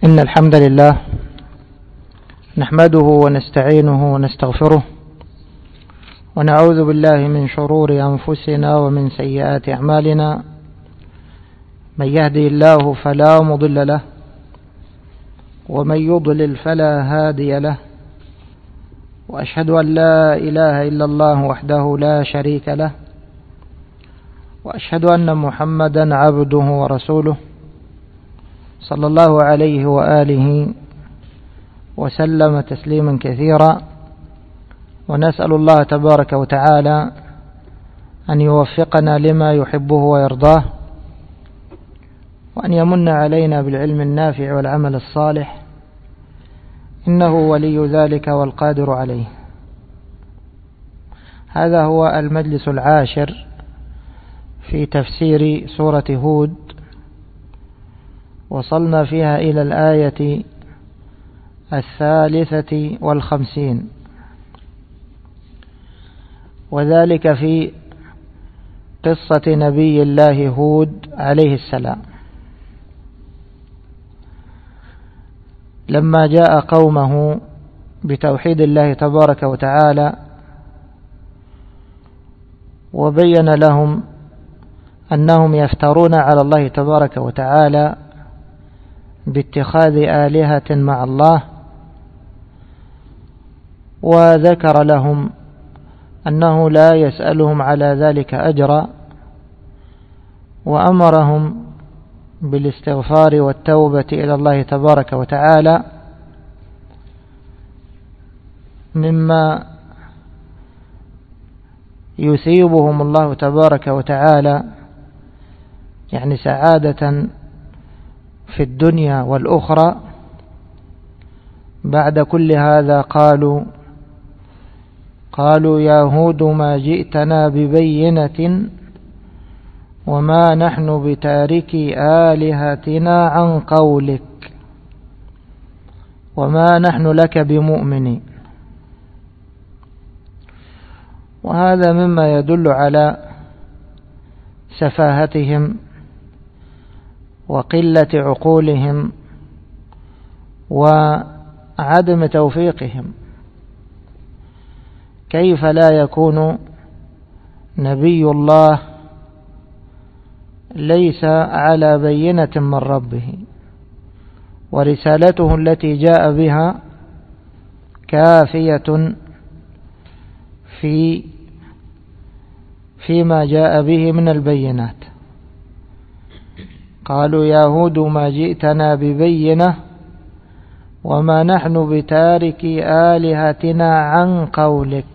إن الحمد لله نحمده ونستعينه ونستغفره ونعوذ بالله من شرور أنفسنا ومن سيئات أعمالنا. من يهدي الله فلا مضل له ومن يضلل فلا هادي له، وأشهد أن لا إله إلا الله وحده لا شريك له، وأشهد أن محمدا عبده ورسوله صلى الله عليه وآله وسلم تسليما كثيرا. ونسأل الله تبارك وتعالى أن يوفقنا لما يحبه ويرضاه، وأن يمن علينا بالعلم النافع والعمل الصالح، إنه ولي ذلك والقادر عليه. هذا هو المجلس العاشر في تفسير سورة هود، وصلنا فيها إلى الآية 53، وذلك في قصة نبي الله هود عليه السلام لما جاء قومه بتوحيد الله تبارك وتعالى، وبين لهم أنهم يفترون على الله تبارك وتعالى باتخاذ آلهة مع الله، وذكر لهم أنه لا يسألهم على ذلك أجرا، وأمرهم بالاستغفار والتوبة إلى الله تبارك وتعالى مما يثيبهم الله تبارك وتعالى، يعني سعادة في الدنيا والأخرى. بعد كل هذا قالوا يا هود ما جئتنا ببينة وما نحن بتاركي آلهتنا عن قولك وما نحن لك بمؤمنين. وهذا مما يدل على سفاهتهم وقلة عقولهم وعدم توفيقهم. كيف لا يكون نبي الله ليس على بينة من ربه، ورسالته التي جاء بها كافية فيما جاء به من البينات. قالوا يا هود ما جئتنا ببينة وما نحن بتارك آلهتنا عن قولك.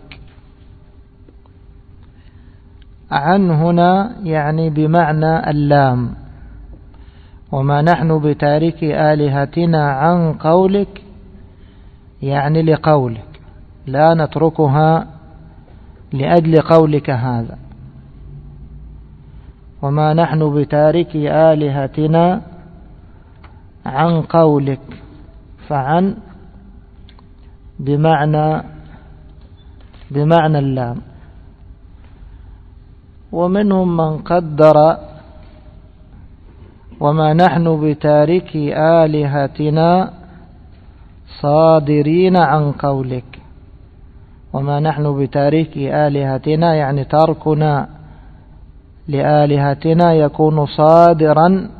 عن هنا يعني بمعنى اللام، وما نحن بتارك آلهتنا عن قولك يعني لقولك، لا نتركها لأجل قولك هذا. وما نحن بتارك آلهتنا عن قولك، فعن بمعنى اللام. ومنهم من قدر وما نحن بتارك آلهتنا صادرين عن قولك. وما نحن بتارك آلهتنا يعني تركنا لآلهتنا يكون صادرا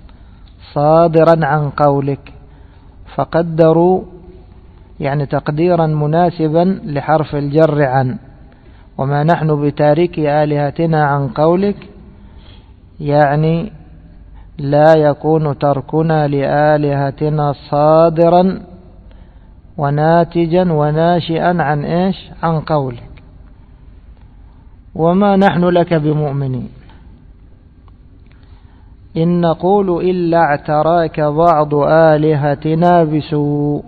عن قولك، فقدروا يعني تقديرا مناسبا لحرف الجر عن. وما نحن بتارك آلهتنا عن قولك يعني لا يكون تركنا لآلهتنا صادرا وناتجا وناشئا عن إيش؟ عن قولك. وما نحن لك بمؤمنين إن نقول إلا اعتراك بعض آلهتنا بسوء.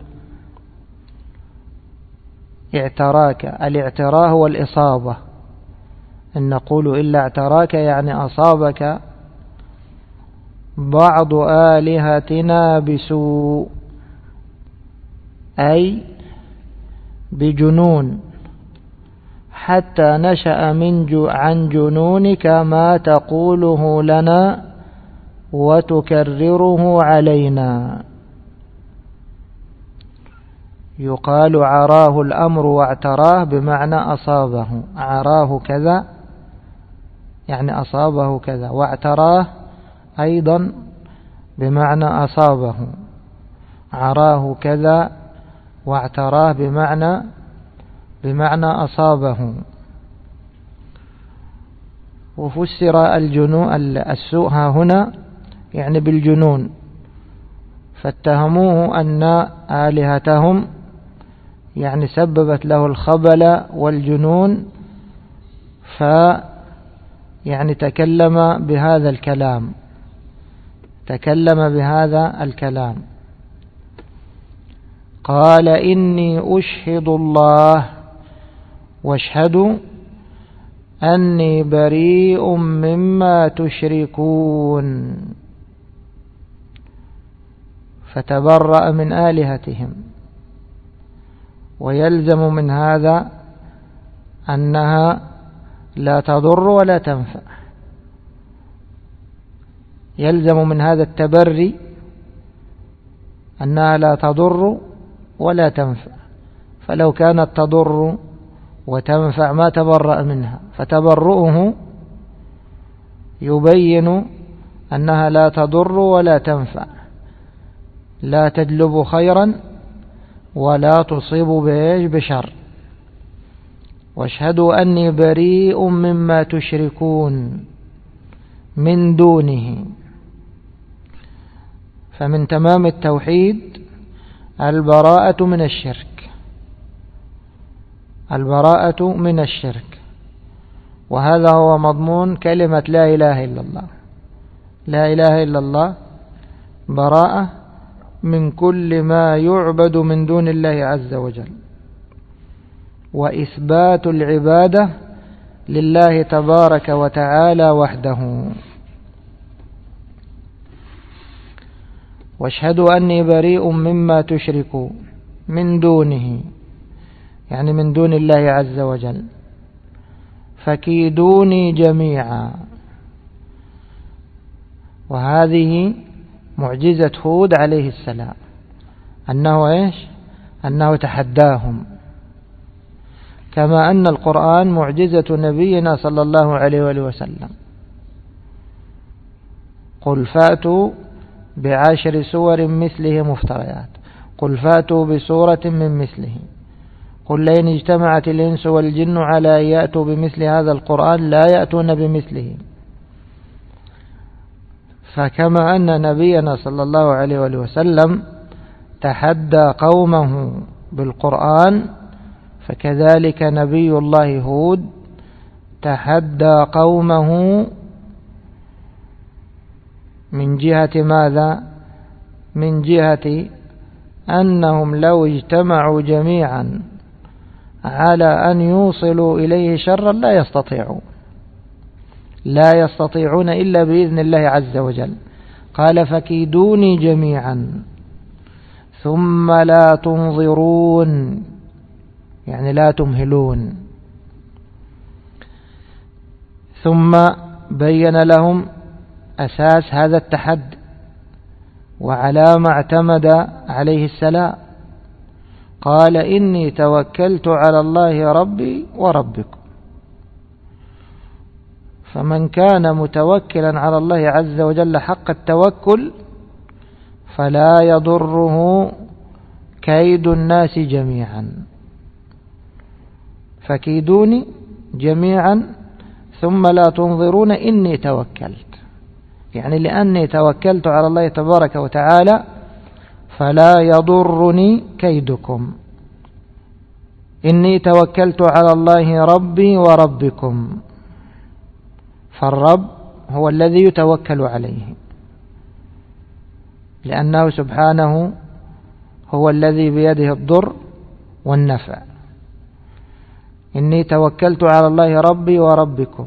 اعتراك، الاعتراء هو الإصابة. إن نقول إلا اعتراك يعني أصابك بعض آلهتنا بسوء، أي بجنون، حتى نشأ عن جنونك ما تقوله لنا وتكرره علينا. يقال عراه الأمر واعتراه بمعنى أصابه، عراه كذا يعني أصابه كذا، واعتراه أيضا بمعنى أصابه، عراه كذا واعتراه بمعنى أصابه. وفسر السوء هنا يعني بالجنون، فاتهموه أن آلهتهم يعني سببت له الخبل والجنون، يعني تكلم بهذا الكلام. قال إني أشهد الله واشهدوا أني بريء مما تشركون، فتبرأ من آلهتهم. ويلزم من هذا أنها لا تضر ولا تنفع، يلزم من هذا التبري أنها لا تضر ولا تنفع، فلو كانت تضر وتنفع ما تبرأ منها، فتبرؤه يبين أنها لا تضر ولا تنفع، لا تجلب خيرا ولا تصيب بشر. واشهدوا أني بريء مما تشركون من دونه. فمن تمام التوحيد البراءة من الشرك، وهذا هو مضمون كلمة لا إله إلا الله. لا إله إلا الله براءة من كل ما يعبد من دون الله عز وجل، وإثبات العبادة لله تبارك وتعالى وحده. واشهدوا أني بريء مما تشركوا من دونه، يعني من دون الله عز وجل، فكيدوني جميعا. وهذه معجزة هود عليه السلام، أنه تحداهم، كما أن القرآن معجزة نبينا صلى الله عليه وآله وسلم. قل فأتوا ب10 سور مثله مفتريات، قل فأتوا بسورة من مثله، قل لئن اجتمعت الإنس والجن على أن يأتوا بمثل هذا القرآن لا يأتون بمثله. فكما أن نبينا صلى الله عليه وآله وسلم تحدى قومه بالقرآن، فكذلك نبي الله هود تحدى قومه من جهة ماذا؟ من جهة أنهم لو اجتمعوا جميعا على أن يوصلوا إليه شرا لا يستطيعون إلا بإذن الله عز وجل. قال فكيدوني جميعا ثم لا تنظرون، يعني لا تمهلون. ثم بين لهم أساس هذا التحدي وعلى ما اعتمد عليه السلام. قال إني توكلت على الله ربي وربكم. فمن كان متوكلا على الله عز وجل حق التوكل فلا يضره كيد الناس جميعا. فكيدوني جميعا ثم لا تنظرون إني توكلت، يعني لأني توكلت على الله تبارك وتعالى فلا يضرني كيدكم. إني توكلت على الله ربي وربكم، فالرب هو الذي يتوكل عليه، لأنه سبحانه هو الذي بيده الضر والنفع. إني توكلت على الله ربي وربكم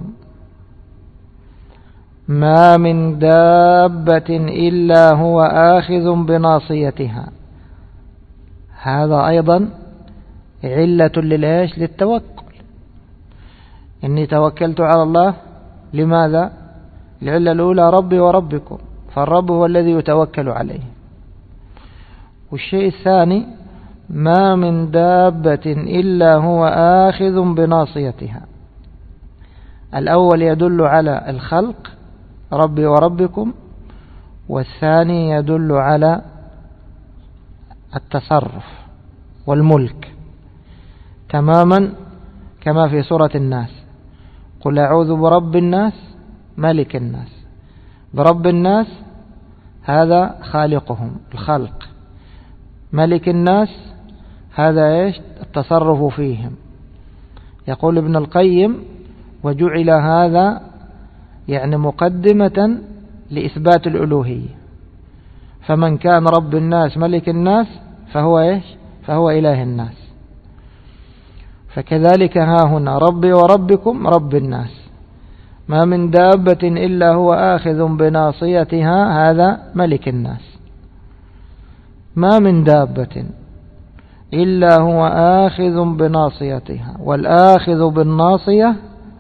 ما من دابة إلا هو آخذ بناصيتها. هذا أيضا علة للتوكل. إني توكلت على الله لماذا؟ العلة الأولى ربي وربكم، فالرب هو الذي يتوكل عليه. والشيء الثاني ما من دابة إلا هو آخذ بناصيتها. الأول يدل على الخلق ربي وربكم، والثاني يدل على التصرف والملك تماما كما في سورة الناس: قل أعوذ برب الناس ملك الناس. برب الناس هذا خالقهم الخلق، ملك الناس هذا إيش؟ التصرف فيهم. يقول ابن القيم: وجعل هذا يعني مقدمة لإثبات الألوهية، فمن كان رب الناس ملك الناس فهو إيش؟ فهو إله الناس. فكذلك ها هنا ربي وربكم رب الناس، ما من دابة إلا هو آخذ بناصيتها، هذا ملك الناس. ما من دابة إلا هو آخذ بناصيتها، والآخذ بالناصية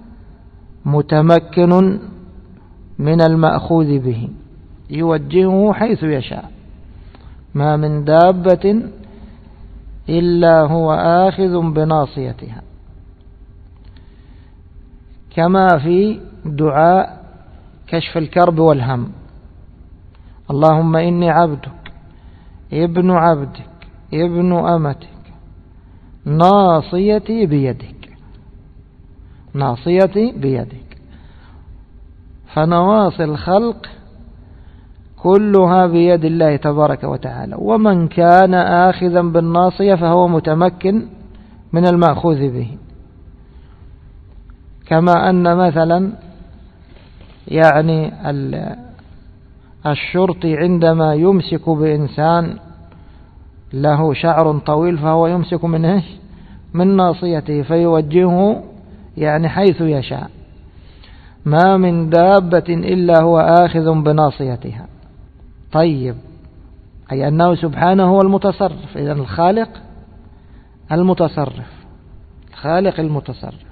متمكن من المأخوذ به، يوجهه حيث يشاء. ما من دابة إلا هو آخذ بناصيتها، كما في دعاء كشف الكرب والهم: اللهم إني عبدك ابن عبدك ابن أمتك ناصيتي بيدك. ناصيتي بيدك، فنواصي الخلق كلها بيد الله تبارك وتعالى، ومن كان آخذا بالناصية فهو متمكن من المأخوذ به. كما أن مثلا يعني الشرطي عندما يمسك بإنسان له شعر طويل فهو يمسك من إيش؟ من ناصيته، فيوجهه يعني حيث يشاء. ما من دابة إلا هو آخذ بناصيتها. طيب، أي أنه سبحانه هو المتصرف، إذن الخالق المتصرف، الخالق المتصرف.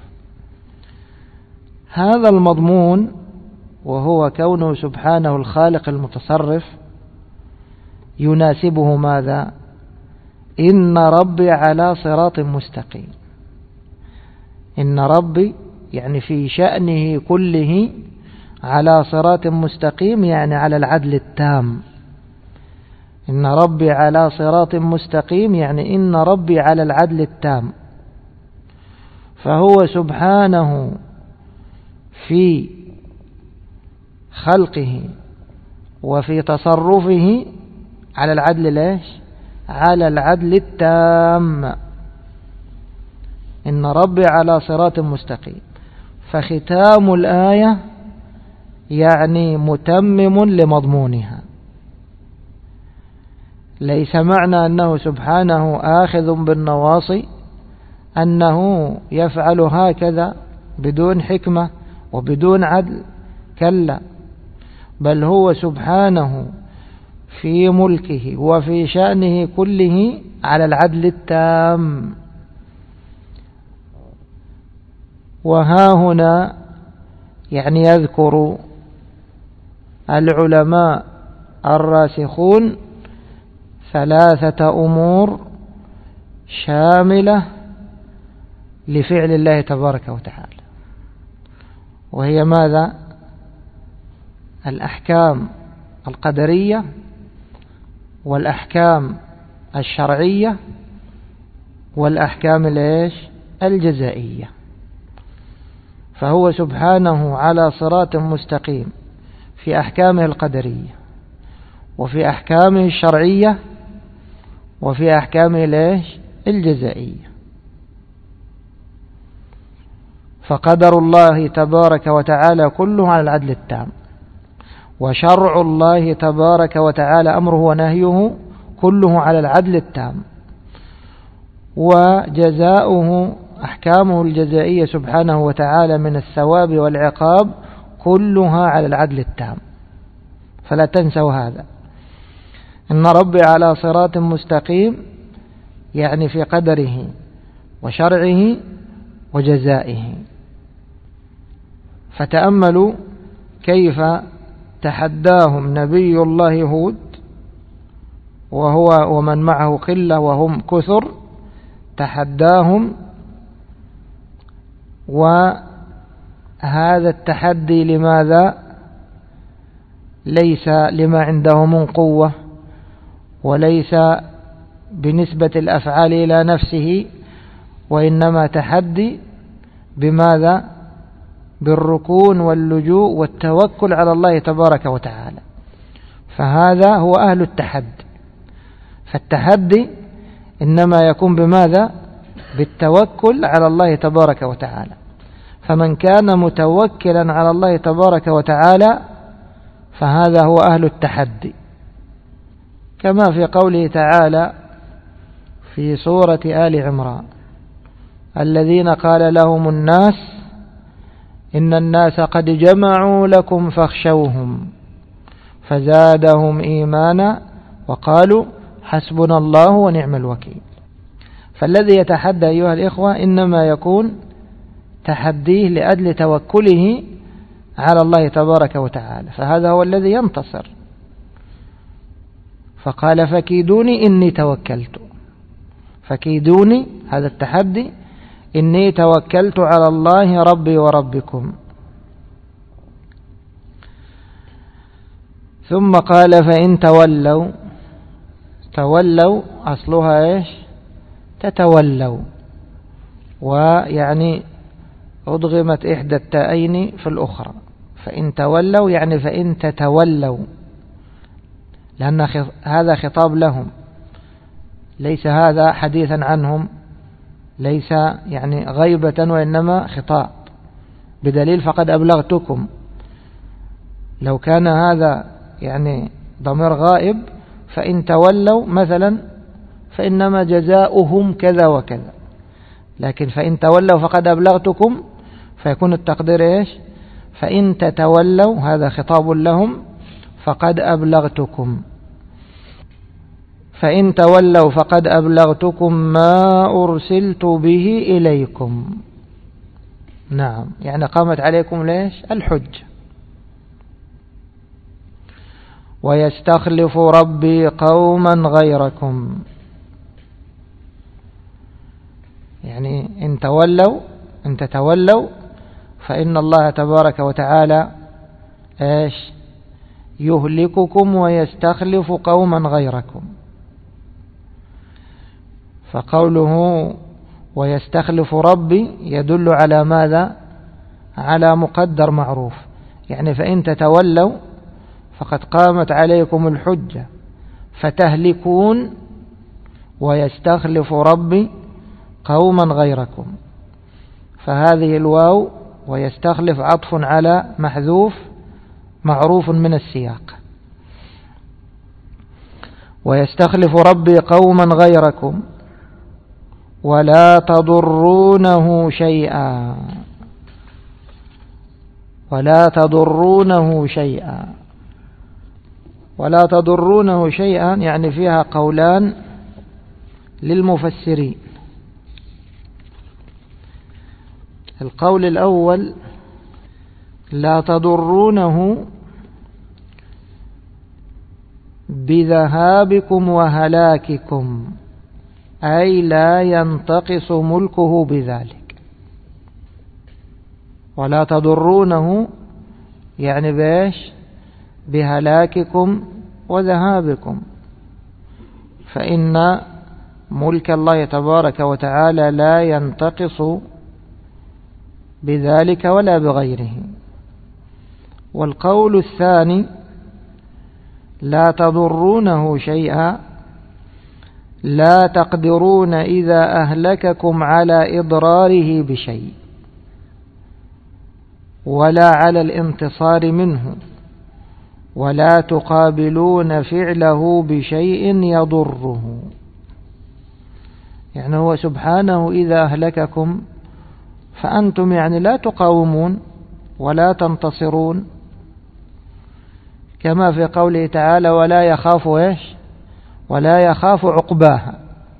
هذا المضمون وهو كونه سبحانه الخالق المتصرف يناسبه ماذا؟ إن ربي على صراط مستقيم. إن ربي يعني في شأنه كله على صراط مستقيم، يعني على العدل التام. إن ربي على صراط مستقيم يعني إن ربي على العدل التام. فهو سبحانه في خلقه وفي تصرفه على العدل ليش؟ على العدل التام. إن ربي على صراط مستقيم. فختام الآية يعني متمم لمضمونها. ليس معنى أنه سبحانه آخذ بالنواصي أنه يفعل هكذا بدون حكمة وبدون عدل، كلا، بل هو سبحانه في ملكه وفي شأنه كله على العدل التام. وها هنا يعني يذكر العلماء الراسخون ثلاثة أمور شاملة لفعل الله تبارك وتعالى، وهي ماذا؟ الأحكام القدرية والأحكام الشرعية والأحكام الجزائية. فهو سبحانه على صراط مستقيم في أحكامه القدرية وفي أحكامه الشرعية وفي أحكامه الجزائية. فقدر الله تبارك وتعالى كله على العدل التام، وشرع الله تبارك وتعالى أمره ونهيه كله على العدل التام، وجزاؤه أحكامه الجزائية سبحانه وتعالى من الثواب والعقاب كلها على العدل التام. فلا تنسوا هذا. إن ربي على صراط مستقيم يعني في قدره وشرعه وجزائه. فتأملوا كيف تحداهم نبي الله هود وهو ومن معه قلة وهم كثر تحداهم، وهذا التحدي لماذا؟ ليس لما عنده من قوة، وليس بنسبة الأفعال إلى نفسه، وإنما تحدي بماذا؟ بالركون واللجوء والتوكل على الله تبارك وتعالى. فهذا هو أهل التحدي. فالتحدي إنما يكون بماذا؟ بالتوكل على الله تبارك وتعالى. فمن كان متوكلا على الله تبارك وتعالى فهذا هو أهل التحدي، كما في قوله تعالى في سورة آل عمران: الذين قال لهم الناس إن الناس قد جمعوا لكم فاخشوهم فزادهم إيمانا وقالوا حسبنا الله ونعم الوكيل. فالذي يتحدى أيها الإخوة إنما يكون تحديه لأجل توكله على الله تبارك وتعالى، فهذا هو الذي ينتصر. فقال فكيدوني إني توكلت، فكيدوني هذا التحدي، إني توكلت على الله ربي وربكم. ثم قال فإن تولوا، تولوا أصلها إيش؟ تتولوا، ويعني أضغمت إحدى التائين في الأخرى. فإن تولوا يعني فإن تتولوا، لأن هذا خطاب لهم، ليس هذا حديثا عنهم، ليس يعني غيبة، وإنما خطاب، بدليل فقد أبلغتكم. لو كان هذا يعني ضمير غائب فإن تولوا مثلا فإنما جزاؤهم كذا وكذا، لكن فإن تولوا فقد أبلغتكم فيكون التقدير إيش؟ فإن تتولوا هذا خطاب لهم فقد أبلغتكم. فإن تولوا فقد أبلغتكم ما أرسلت به إليكم. نعم، يعني قامت عليكم ليش؟ الحج. ويستخلف ربي قوما غيركم، يعني إن تتولوا فإن الله تبارك وتعالى إيش؟ يهلككم ويستخلف قوما غيركم. فقوله ويستخلف ربي يدل على ماذا؟ على مقدر معروف، يعني فإن تتولوا فقد قامت عليكم الحجة فتهلكون، ويستخلف ربي قوما غيركم. فهذه الواو ويستخلف عطف على محذوف معروف من السياق. ويستخلف ربي قوما غيركم ولا تضرونه شيئا، ولا تضرونه شيئا. ولا تضرونه شيئا يعني فيها قولان للمفسرين. القول الأول لا تضرونه بذهابكم وهلاككم، أي لا ينتقص ملكه بذلك. ولا تضرونه يعني بإيش؟ بهلاككم وذهابكم، فإن ملك الله تبارك وتعالى لا ينتقص بذلك ولا بغيره. والقول الثاني لا تضرونه شيئا، لا تقدرون إذا أهلككم على إضراره بشيء ولا على الانتصار منه، ولا تقابلون فعله بشيء يضره. يعني هو سبحانه إذا أهلككم فأنتم يعني لا تقاومون ولا تنتصرون، كما في قوله تعالى ولا يخاف إيش؟ ولا يخاف عقباها.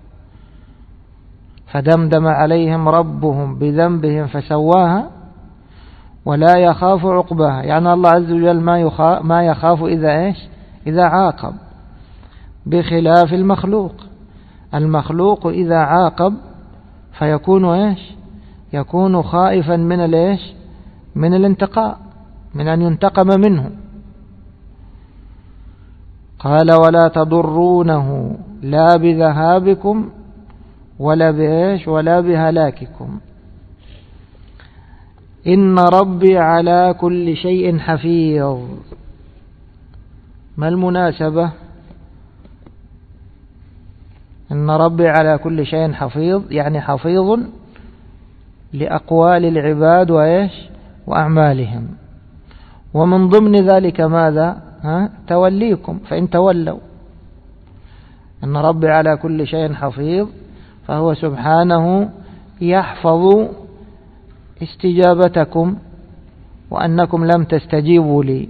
فدمدم عليهم ربهم بذنبهم فسواها ولا يخاف عقباها، يعني الله عز وجل ما يخاف إذا إيش؟ إذا عاقب. بخلاف المخلوق. المخلوق إذا عاقب فيكون إيش؟ يكون خائفا من الإيش؟ من الانتقاء، من أن ينتقم منه. قال ولا تضرونه لا بذهابكم ولا بإيش؟ ولا بهلاككم إن ربي على كل شيء حفيظ. ما المناسبة؟ إن ربي على كل شيء حفيظ، يعني حفيظ لأقوال العباد وإيش؟ وأعمالهم. ومن ضمن ذلك ماذا؟ توليكم، فإن تولوا. إن ربي على كل شيء حفيظ، فهو سبحانه يحفظ استجابتكم وأنكم لم تستجيبوا لي.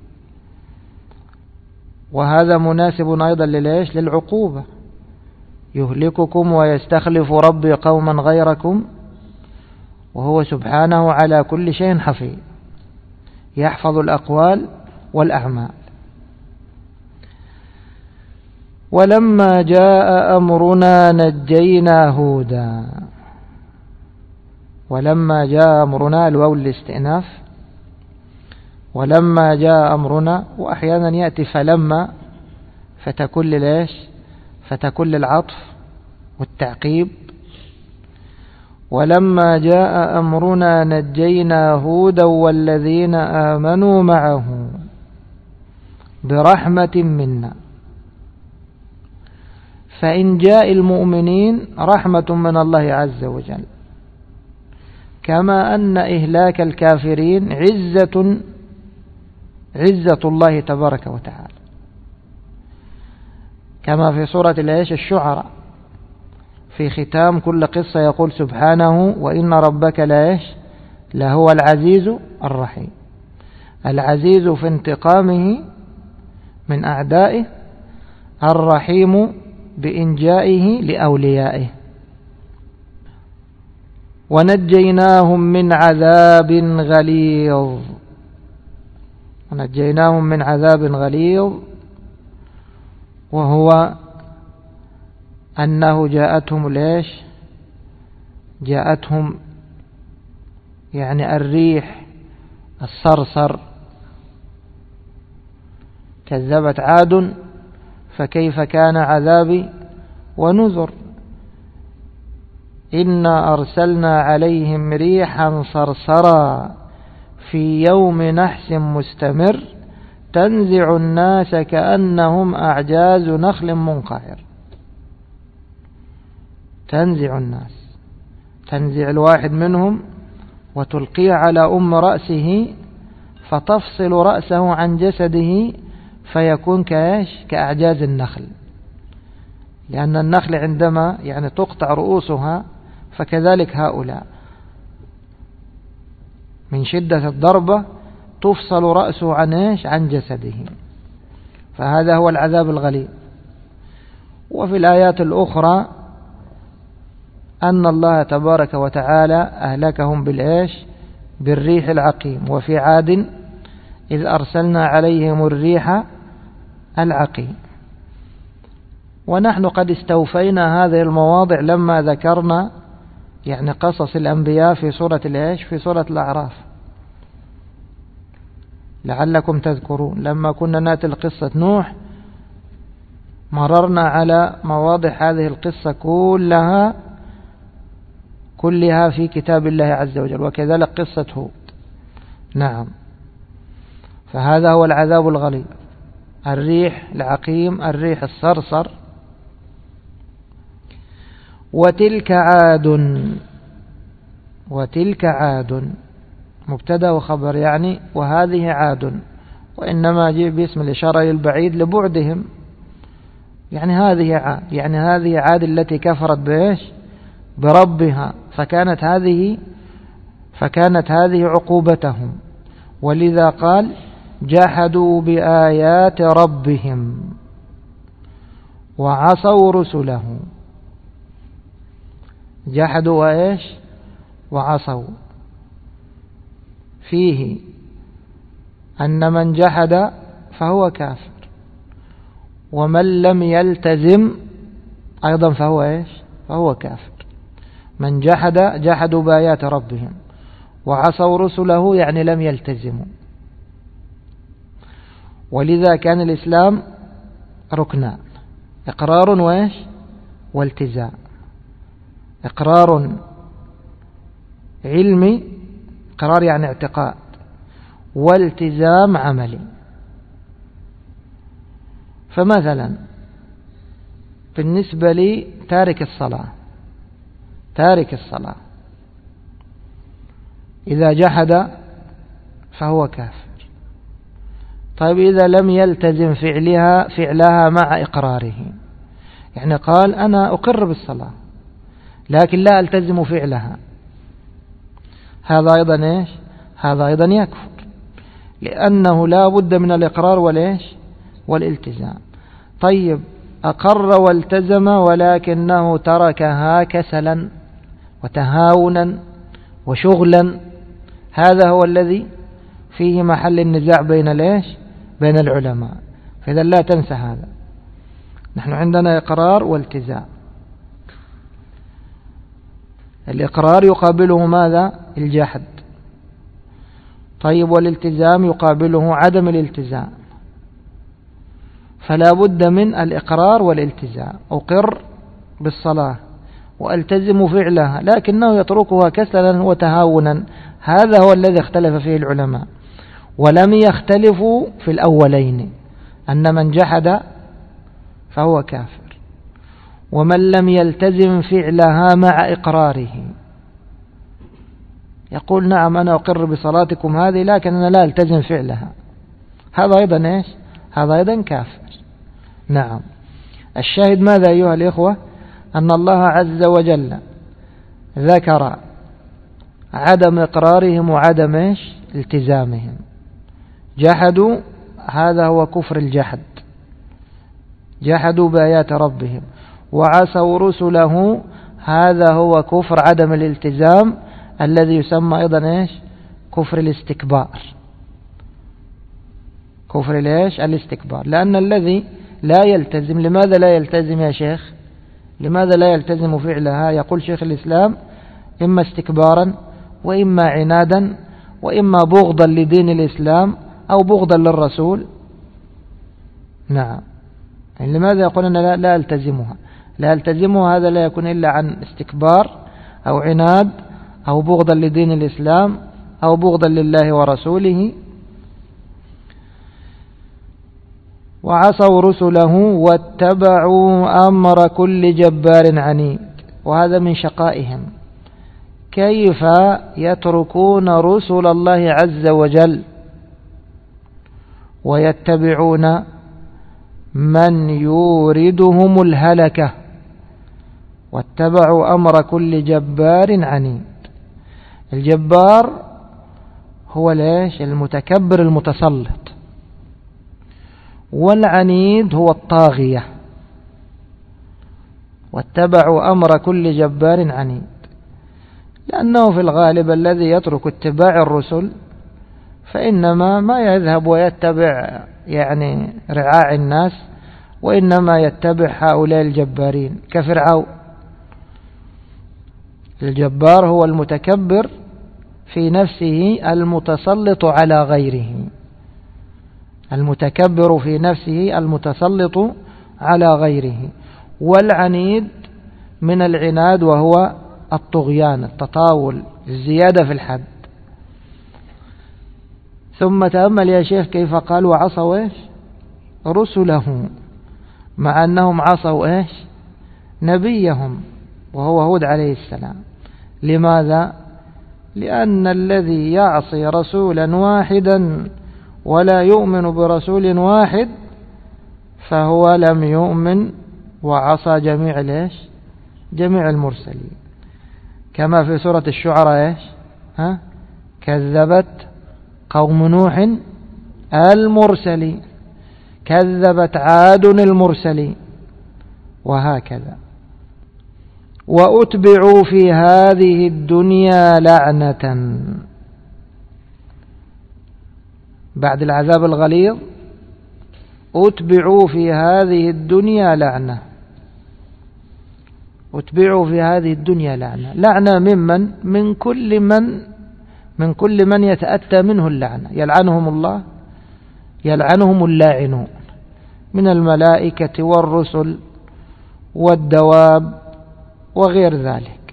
وهذا مناسب أيضا للإيش؟ للعقوبة. يهلككم ويستخلف ربي قوما غيركم وهو سبحانه على كل شيء حفيظ، يحفظ الأقوال والأعمال. ولما جاء أمرنا نجينا هودا. ولما جاء أمرنا الواو الاستئناف. ولما جاء أمرنا، وأحيانا يأتي فلما فتكون للإيش؟ فتكون للعطف والتعقيب. ولما جاء أمرنا نجينا هودا والذين آمنوا معه برحمة منا. فإن جاء المؤمنين رحمة من الله عز وجل، كما أن إهلاك الكافرين عزة الله تبارك وتعالى، كما في سورة الشعراء في ختام كل قصة يقول سبحانه وإن ربك لهو العزيز الرحيم. العزيز في انتقامه من أعدائه، الرحيم بإنجائه لأوليائه. ونجيناهم من عذاب غليظ. ونجيناهم من عذاب غليظ، وهو أنه جاءتهم يعني الريح الصرصر. كذبت عاد فكيف كان عذابي ونذر. إنا أرسلنا عليهم ريحا صرصرا في يوم نحس مستمر تنزع الناس كأنهم أعجاز نخل منقعر. تنزع الناس، تنزع الواحد منهم وتلقيه على رأسه فتفصل رأسه عن جسده فيكون كأعجاز النخل. لأن النخل عندما تقطع رؤوسها فكذلك هؤلاء من شدة الضربة تفصل رأسه عن جسده. فهذا هو العذاب الغليظ. وفي الآيات الأخرى أن الله تبارك وتعالى أهلكهم بالريح العقيم. وفي عاد إذ أرسلنا عليهم الريح العقيم. ونحن قد استوفينا هذه المواضع لما ذكرنا قصص الأنبياء في سورة الأعراف، لعلكم تذكرون. لما كنا ناتي قصة نوح مررنا على مواضع هذه القصة كلها في كتاب الله عز وجل، وكذلك قصة هود. نعم. فهذا هو العذاب الغليظ، الريح العقيم، الريح الصرصر. وتلك عاد مبتدا وخبر، وهذه عاد، وإنما جاء باسم الإشارة للبعيد لبعدهم. هذه عاد، هذه عاد التي كفرت بربها، فكانت هذه عقوبتهم. ولذا قال جحدوا بآيات ربهم وعصوا رسله. جحدوا وعصوا. فيه أن من جحد فهو كافر، ومن لم يلتزم أيضا فهو إيش؟ فهو كافر. من جحدوا بآيات ربهم وعصوا رسله يعني لم يلتزموا. ولذا كان الإسلام ركنان: إقرار وإيش؟ والتزام. إقرار علمي، إقرار يعني اعتقاد، والتزام عملي. فمثلا بالنسبة لي تارك الصلاة إذا جحد فهو كافر. طيب إذا لم يلتزم فعلها مع إقراره، يعني قال أنا أقر بالصلاة لكن لا ألتزم فعلها، هذا أيضا إيش؟ هذا أيضا يكفر، لأنه لا بد من الإقرار والالتزام. طيب أقر والتزم ولكنه تركها كسلا وتهاونا وشغلا، هذا هو الذي فيه محل النزاع بين العلماء. فإذا لا تنسى هذا، نحن عندنا إقرار والتزام. الإقرار يقابله ماذا؟ الجحد. طيب والالتزام يقابله عدم الالتزام. فلا بد من الإقرار والالتزام. أقر بالصلاة وألتزم فعلها لكنه يتركها كسلا وتهاونا، هذا هو الذي اختلف فيه العلماء. ولم يختلفوا في الأولين، أن من جحد فهو كافر، ومن لم يلتزم فعلها مع إقراره يقول نعم أنا أقر بصلاتكم هذه لكن أنا لا ألتزم فعلها، هذا أيضا إيش؟ هذا أيضا كافر. نعم. الشاهد ماذا أيها الإخوة؟ أن الله عز وجل ذكر عدم إقرارهم وعدم إيش؟ التزامهم. جحدوا، هذا هو كفر الجحد، جحدوا بآيات ربهم، وعصوا رسله، هذا هو كفر عدم الالتزام الذي يسمى أيضا إيش؟ كفر الاستكبار. كفر الإيش؟ الاستكبار. لأن الذي لا يلتزم، لماذا لا يلتزم يا شيخ؟ لماذا لا يلتزم فعلها؟ يقول شيخ الإسلام إما استكبارا وإما عنادا وإما بغضا لدين الإسلام أو بغضا للرسول. نعم. يعني لماذا يقول أنا لا ألتزمها؟ لا ألتزمها، هذا لا يكون إلا عن استكبار أو عناد أو بغضا لدين الإسلام أو بغضا لله ورسوله. وعصوا رسله واتبعوا أمر كل جبار عنيد، وهذا من شقائهم. كيف يتركون رسل الله عز وجل ويتبعون من يوردهم الهلكة؟ واتبعوا أمر كل جبار عنيد. الجبار هو ليش؟ المتكبر المتسلط، والعنيد هو الطاغية. واتبعوا أمر كل جبار عنيد، لأنه في الغالب الذي يترك اتباع الرسل فإنما ما يذهب ويتبع يعني رعاع الناس، وإنما يتبع هؤلاء الجبارين كفرعون. الجبار هو المتكبر في نفسه المتسلط على غيره، المتكبر في نفسه المتسلط على غيره. والعنيد من العناد وهو الطغيان، التطاول، الزيادة في الحد. ثم تأمل يا شيخ كيف قال وعصوا إيش؟ رسله، مع أنهم عصوا إيش؟ نبيهم وهو هود عليه السلام. لماذا؟ لأن الذي يعصي رسولا واحدا ولا يؤمن برسول واحد فهو لم يؤمن وعصى جميع المرسلين. كما في سورة الشعراء إيش؟ كذبت قوم نوح المرسلين، كذبت عاد المرسلين، وهكذا. وأتبعوا في هذه الدنيا لعنة، بعد العذاب الغليظ أتبعوا في هذه الدنيا لعنة. أتبعوا في هذه الدنيا لعنة. لعنة ممن؟ من كل من يتأتى منه اللعنة، يلعنهم الله، يلعنهم اللاعنون من الملائكة والرسل والدواب وغير ذلك.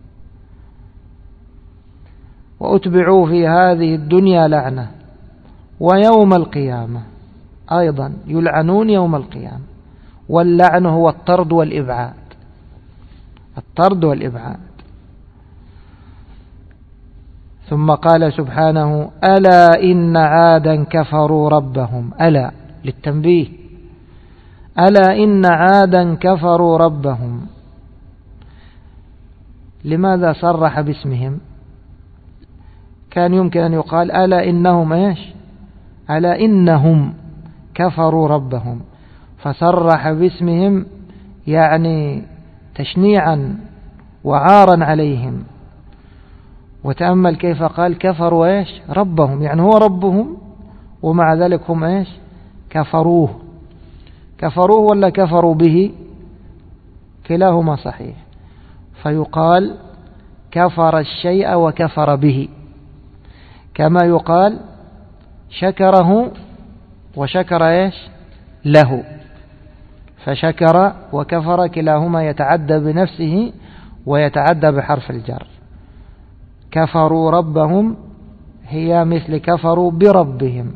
وأتبعوا في هذه الدنيا لعنة ويوم القيامة أيضا يلعنون يوم القيامة. واللعن هو الطرد والإبعاد، الطرد والإبعاد. ثم قال سبحانه: ألا إن عادا كفروا ربهم. ألا للتنبيه، ألا إن عادا كفروا ربهم. لماذا صرح باسمهم؟ كان يمكن أن يقال ألا إنهم إيش؟ ألا إنهم كفروا ربهم، فصرح باسمهم يعني تشنيعا وعارا عليهم. وتأمل كيف قال كفروا إيش؟ ربهم، يعني هو ربهم ومع ذلك هم إيش؟ كفروه. كفروه ولا كفروا به؟ كلاهما صحيح. فيقال كفر الشيء وكفر به، كما يقال شكره وشكر إيش؟ له. فشكر وكفر كلاهما يتعدى بنفسه ويتعدى بحرف الجر. كفروا ربهم هي مثل كفروا بربهم.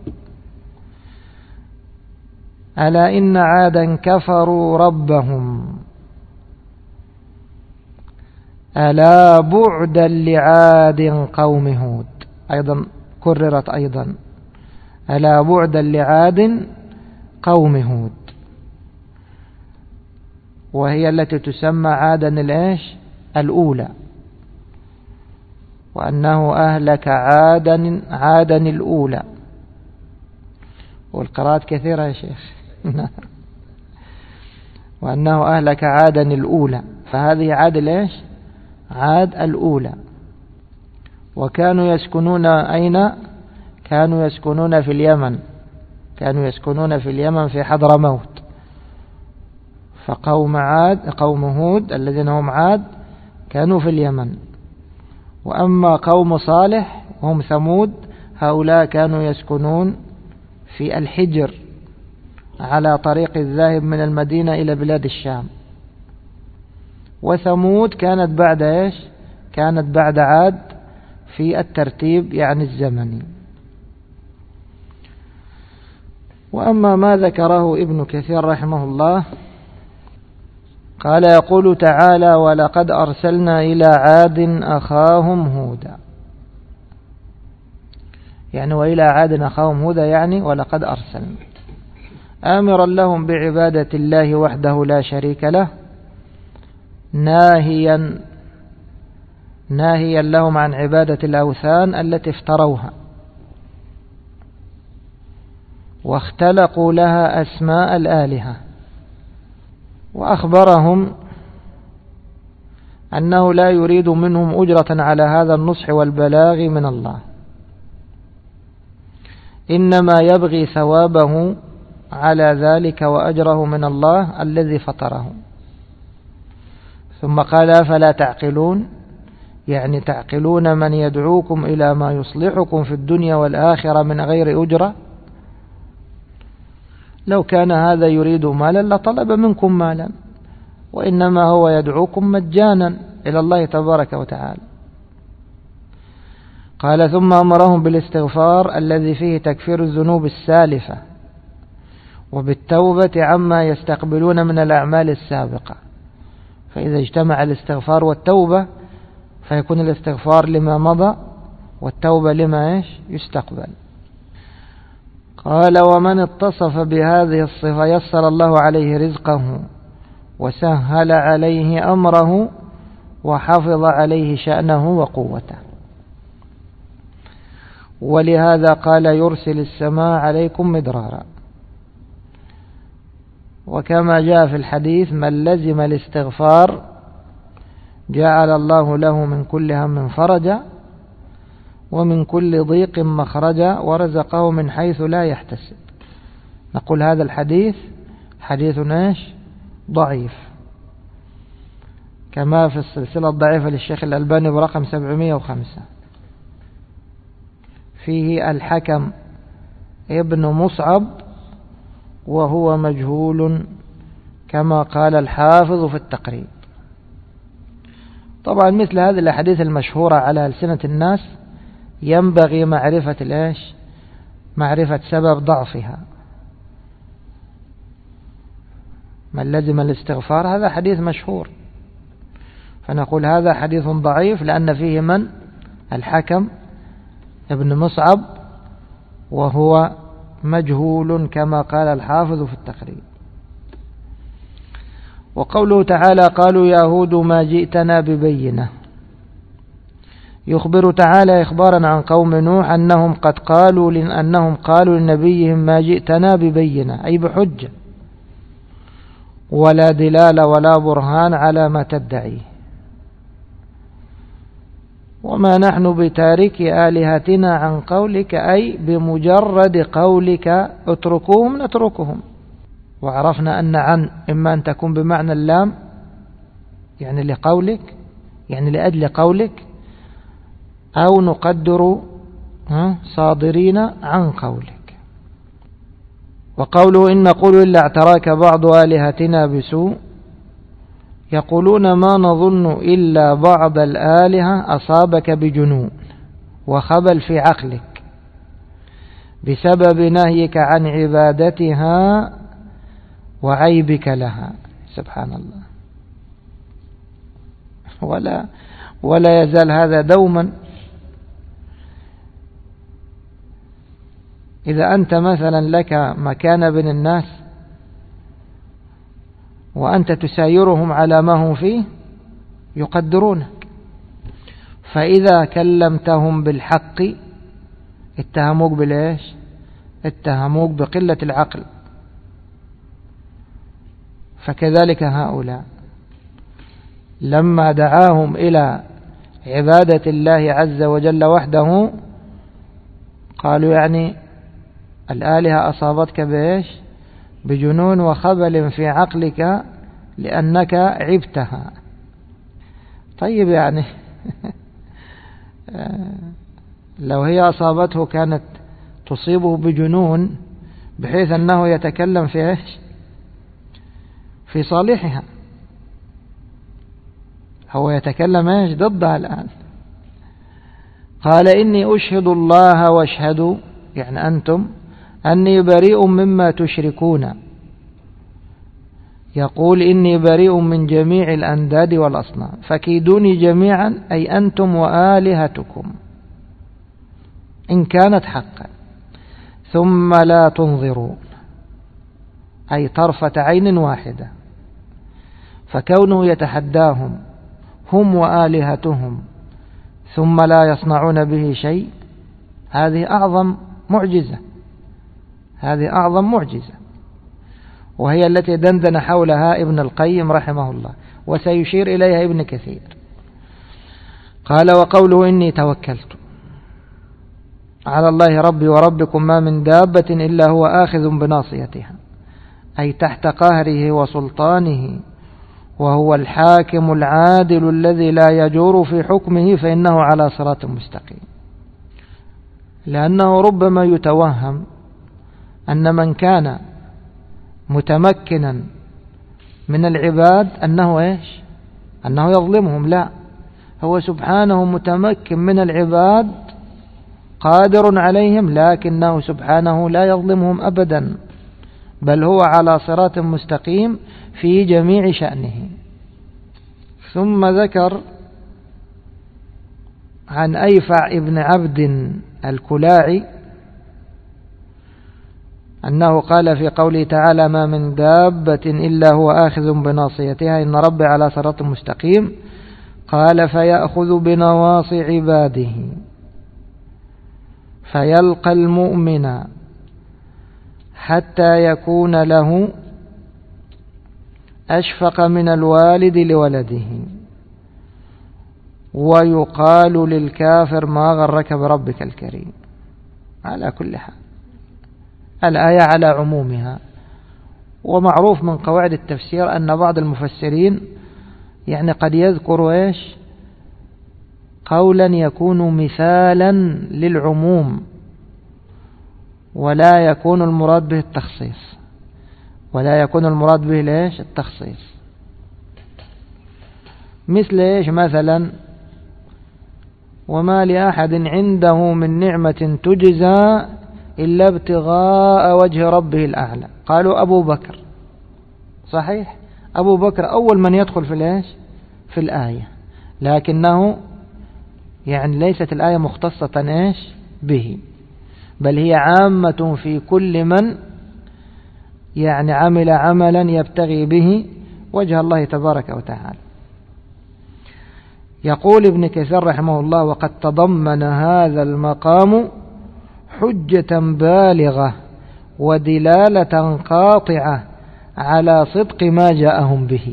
ألا إن عادا كفروا ربهم ألا بعدا لعاد قوم هود. أيضا كررت أيضا ألا بعدا لعاد قوم هود، وهي التي تسمى عادا الإيش؟ الأولى. وأنه أهلك عادا الأولى. والقراءات كثيرة يا شيخ. وأنه أهلك عادا الأولى، فهذه عاد الإيش؟ عاد الأولى. وكانوا يسكنون أين؟ كانوا يسكنون في اليمن، كانوا يسكنون في اليمن في حضرموت. فقوم عاد، قوم هود الذين هم عاد، كانوا في اليمن. وأما قوم صالح هم ثمود، هؤلاء كانوا يسكنون في الحجر على طريق الذاهب من المدينة إلى بلاد الشام. وثمود كانت بعد إيش؟ كانت بعد عاد في الترتيب يعني الزمني. وأما ما ذكره ابن كثير رحمه الله قال: يقول تعالى: ولقد أرسلنا إلى عاد أخاهم هودا. يعني وإلى عاد أخاهم هودا، يعني ولقد أرسلنا، آمرا لهم بعبادة الله وحده لا شريك له، ناهيا لهم عن عبادة الأوثان التي افتروها واختلقوا لها أسماء الآلهة. وأخبرهم أنه لا يريد منهم أجرة على هذا النصح والبلاغ من الله، إنما يبغي ثوابه على ذلك وأجره من الله الذي فطره. ثم قال: فلا تعقلون، يعني تعقلون من يدعوكم إلى ما يصلحكم في الدنيا والآخرة من غير أجرة. لو كان هذا يريد مالا لطلب منكم مالا، وإنما هو يدعوكم مجانا إلى الله تبارك وتعالى. قال: ثم أمرهم بالاستغفار الذي فيه تكفير الذنوب السالفة، وبالتوبة عما يستقبلون من الأعمال السابقة. فإذا اجتمع الاستغفار والتوبة فيكون الاستغفار لما مضى والتوبة لما يستقبل. قال: ومن اتصف بهذه الصفة يسر الله عليه رزقه وسهل عليه أمره وحفظ عليه شأنه وقوته. ولهذا قال: يرسل السماء عليكم مدرارا. وكما جاء في الحديث: من لزم الاستغفار جعل الله له من كل هم فرجا ومن كل ضيق مخرجا ورزقه من حيث لا يحتسب. نقول هذا الحديث حديث ايش؟ ضعيف، كما في السلسلة الضعيفة للشيخ الألباني برقم 705. فيه الحكم ابن مصعب وهو مجهول كما قال الحافظ في التقريب. طبعا مثل هذه الأحاديث المشهورة على ألسنة الناس ينبغي معرفة الإيش؟ معرفة سبب ضعفها. من لزم الاستغفار هذا حديث مشهور، فنقول هذا حديث ضعيف لأن فيه من؟ الحكم ابن مصعب وهو مجهول كما قال الحافظ في التقريب. وقوله تعالى قالوا يا هود ما جئتنا ببينة، يخبر تعالى إخبارا عن قوم نوح أنهم قالوا لنبيهم ما جئتنا ببينة، أي بحجة ولا دلالة ولا برهان على ما تدعيه، وما نحن بتارك آلهتنا عن قولك، أي بمجرد قولك اتركوهم نتركهم. وعرفنا أن عن إما أن تكون بمعنى اللام يعني لقولك، يعني لأجل قولك، أو نقدر صادرين عن قولك. وقوله إن نقول إلا اعتراك بعض آلهتنا بسوء، يقولون ما نظن إلا بعض الآلهة أصابك بجنون وخبل في عقلك بسبب نهيك عن عبادتها وعيبك لها. سبحان الله. ولا يزال هذا دوما. إذا أنت مثلا لك مكان بين الناس وأنت تسايرهم على ما هم فيه يقدرونك، فإذا كلمتهم بالحق اتهموك بالإيش؟ اتهموك بقلة العقل. فكذلك هؤلاء لما دعاهم إلى عبادة الله عز وجل وحده قالوا يعني الآلهة أصابتك بإيش؟ بجنون وخبل في عقلك لأنك عبتها. طيب يعني لو هي أصابته كانت تصيبه بجنون بحيث أنه يتكلم في إيش؟ في صالحها، هو يتكلم إيش؟ ضدها الآن. قال إني أشهد الله واشهدوا، يعني أنتم، أني بريء مما تشركون. يقول إني بريء من جميع الأنداد والأصنام فكيدوني جميعا، أي أنتم وآلهتكم إن كانت حقا ثم لا تنظرون، أي طرفة عين واحدة. فكونه يتحداهم هم وآلهتهم ثم لا يصنعون به شيء، هذه أعظم معجزة، هذه أعظم معجزة، وهي التي دندن حولها ابن القيم رحمه الله، وسيشير إليها ابن كثير. قال وقوله إني توكلت على الله ربي وربكم ما من دابة إلا هو آخذ بناصيتها، أي تحت قهره وسلطانه، وهو الحاكم العادل الذي لا يجور في حكمه فإنه على صراط مستقيم. لأنه ربما يتوهم أن من كان متمكنا من العباد أنه إيش؟ أنه يظلمهم. لا، هو سبحانه متمكن من العباد قادر عليهم، لكنه سبحانه لا يظلمهم أبدا، بل هو على صراط مستقيم في جميع شأنه. ثم ذكر عن أيفع ابن عبد الكلاعي أنه قال في قوله تعالى ما من دابة إلا هو آخذ بناصيتها إن ربي على صراط مستقيم، قال فيأخذ بنواصي عباده فيلقى المؤمن حتى يكون له أشفق من الوالد لولده، ويقال للكافر ما غرك بربك الكريم. على كل حال الآية على عمومها. ومعروف من قواعد التفسير أن بعض المفسرين يعني قد يذكر قولا يكون مثالا للعموم ولا يكون المراد به التخصيص، التخصيص. مثل مثلا وما لأحد عنده من نعمة تجزى إلا ابتغاء وجه ربه الأعلى. قالوا أبو بكر، صحيح، أبو بكر أول من يدخل في الآية، لكنه يعني ليست الآية مختصة به، بل هي عامة في كل من يعني عمل عملا يبتغي به وجه الله تبارك وتعالى. يقول ابن كثير رحمه الله: وقد تضمن هذا المقام حجة بالغة ودلالة قاطعة على صدق ما جاءهم به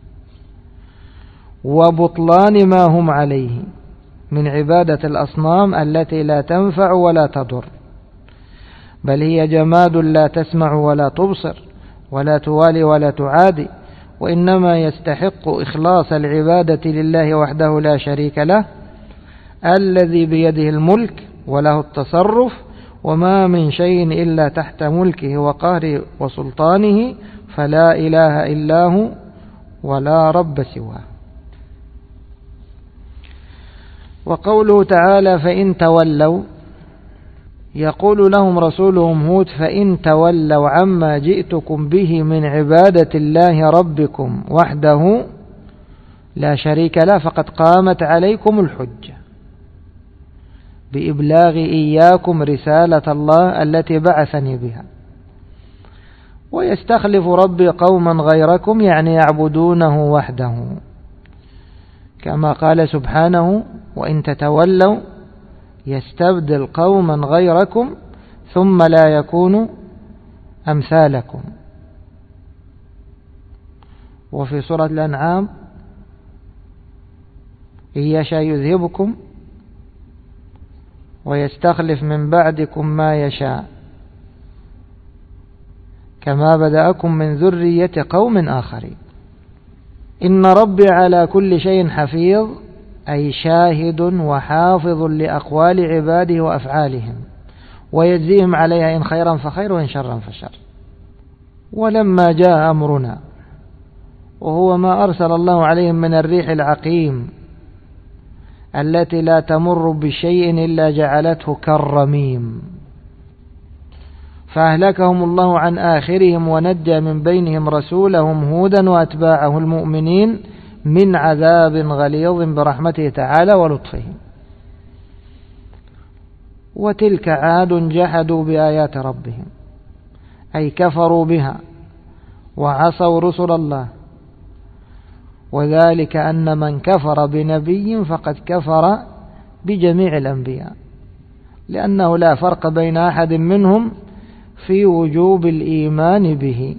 وبطلان ما هم عليه من عبادة الأصنام التي لا تنفع ولا تضر، بل هي جماد لا تسمع ولا تبصر ولا توالي ولا تعادي، وإنما يستحق إخلاص العبادة لله وحده لا شريك له، الذي بيده الملك وله التصرف، وما من شيء إلا تحت ملكه وقهره وسلطانه، فلا إله إلا هو ولا رب سواه. وقوله تعالى: فإن تولوا، يقول لهم رسولهم هود: فإن تولوا عما جئتكم به من عبادة الله ربكم وحده لا شريك له فقد قامت عليكم الحجة بإبلاغ إياكم رسالة الله التي بعثني بها، ويستخلف ربي قوما غيركم يعني يعبدونه وحده، كما قال سبحانه: وإن تتولوا يستبدل قوما غيركم ثم لا يكونوا أمثالكم. وفي سورة الأنعام: إن يشاء يذهبكم ويستخلف من بعدكم ما يشاء كما بدأكم من ذرية قوم آخرين. إن ربي على كل شيء حفيظ، أي شاهد وحافظ لأقوال عباده وأفعالهم، ويجزيهم عليها إن خيرا فخير وإن شرا فشر. ولما جاء أمرنا، وهو ما أرسل الله عليهم من الريح العقيم التي لا تمر بشيء إلا جعلته كالرميم، فأهلكهم الله عن آخرهم ونجى من بينهم رسولهم هودا وأتباعه المؤمنين من عذاب غليظ برحمته تعالى ولطفه. وتلك عاد جحدوا بآيات ربهم، أي كفروا بها وعصوا رسل الله، وذلك أن من كفر بنبي فقد كفر بجميع الأنبياء، لأنه لا فرق بين أحد منهم في وجوب الإيمان به.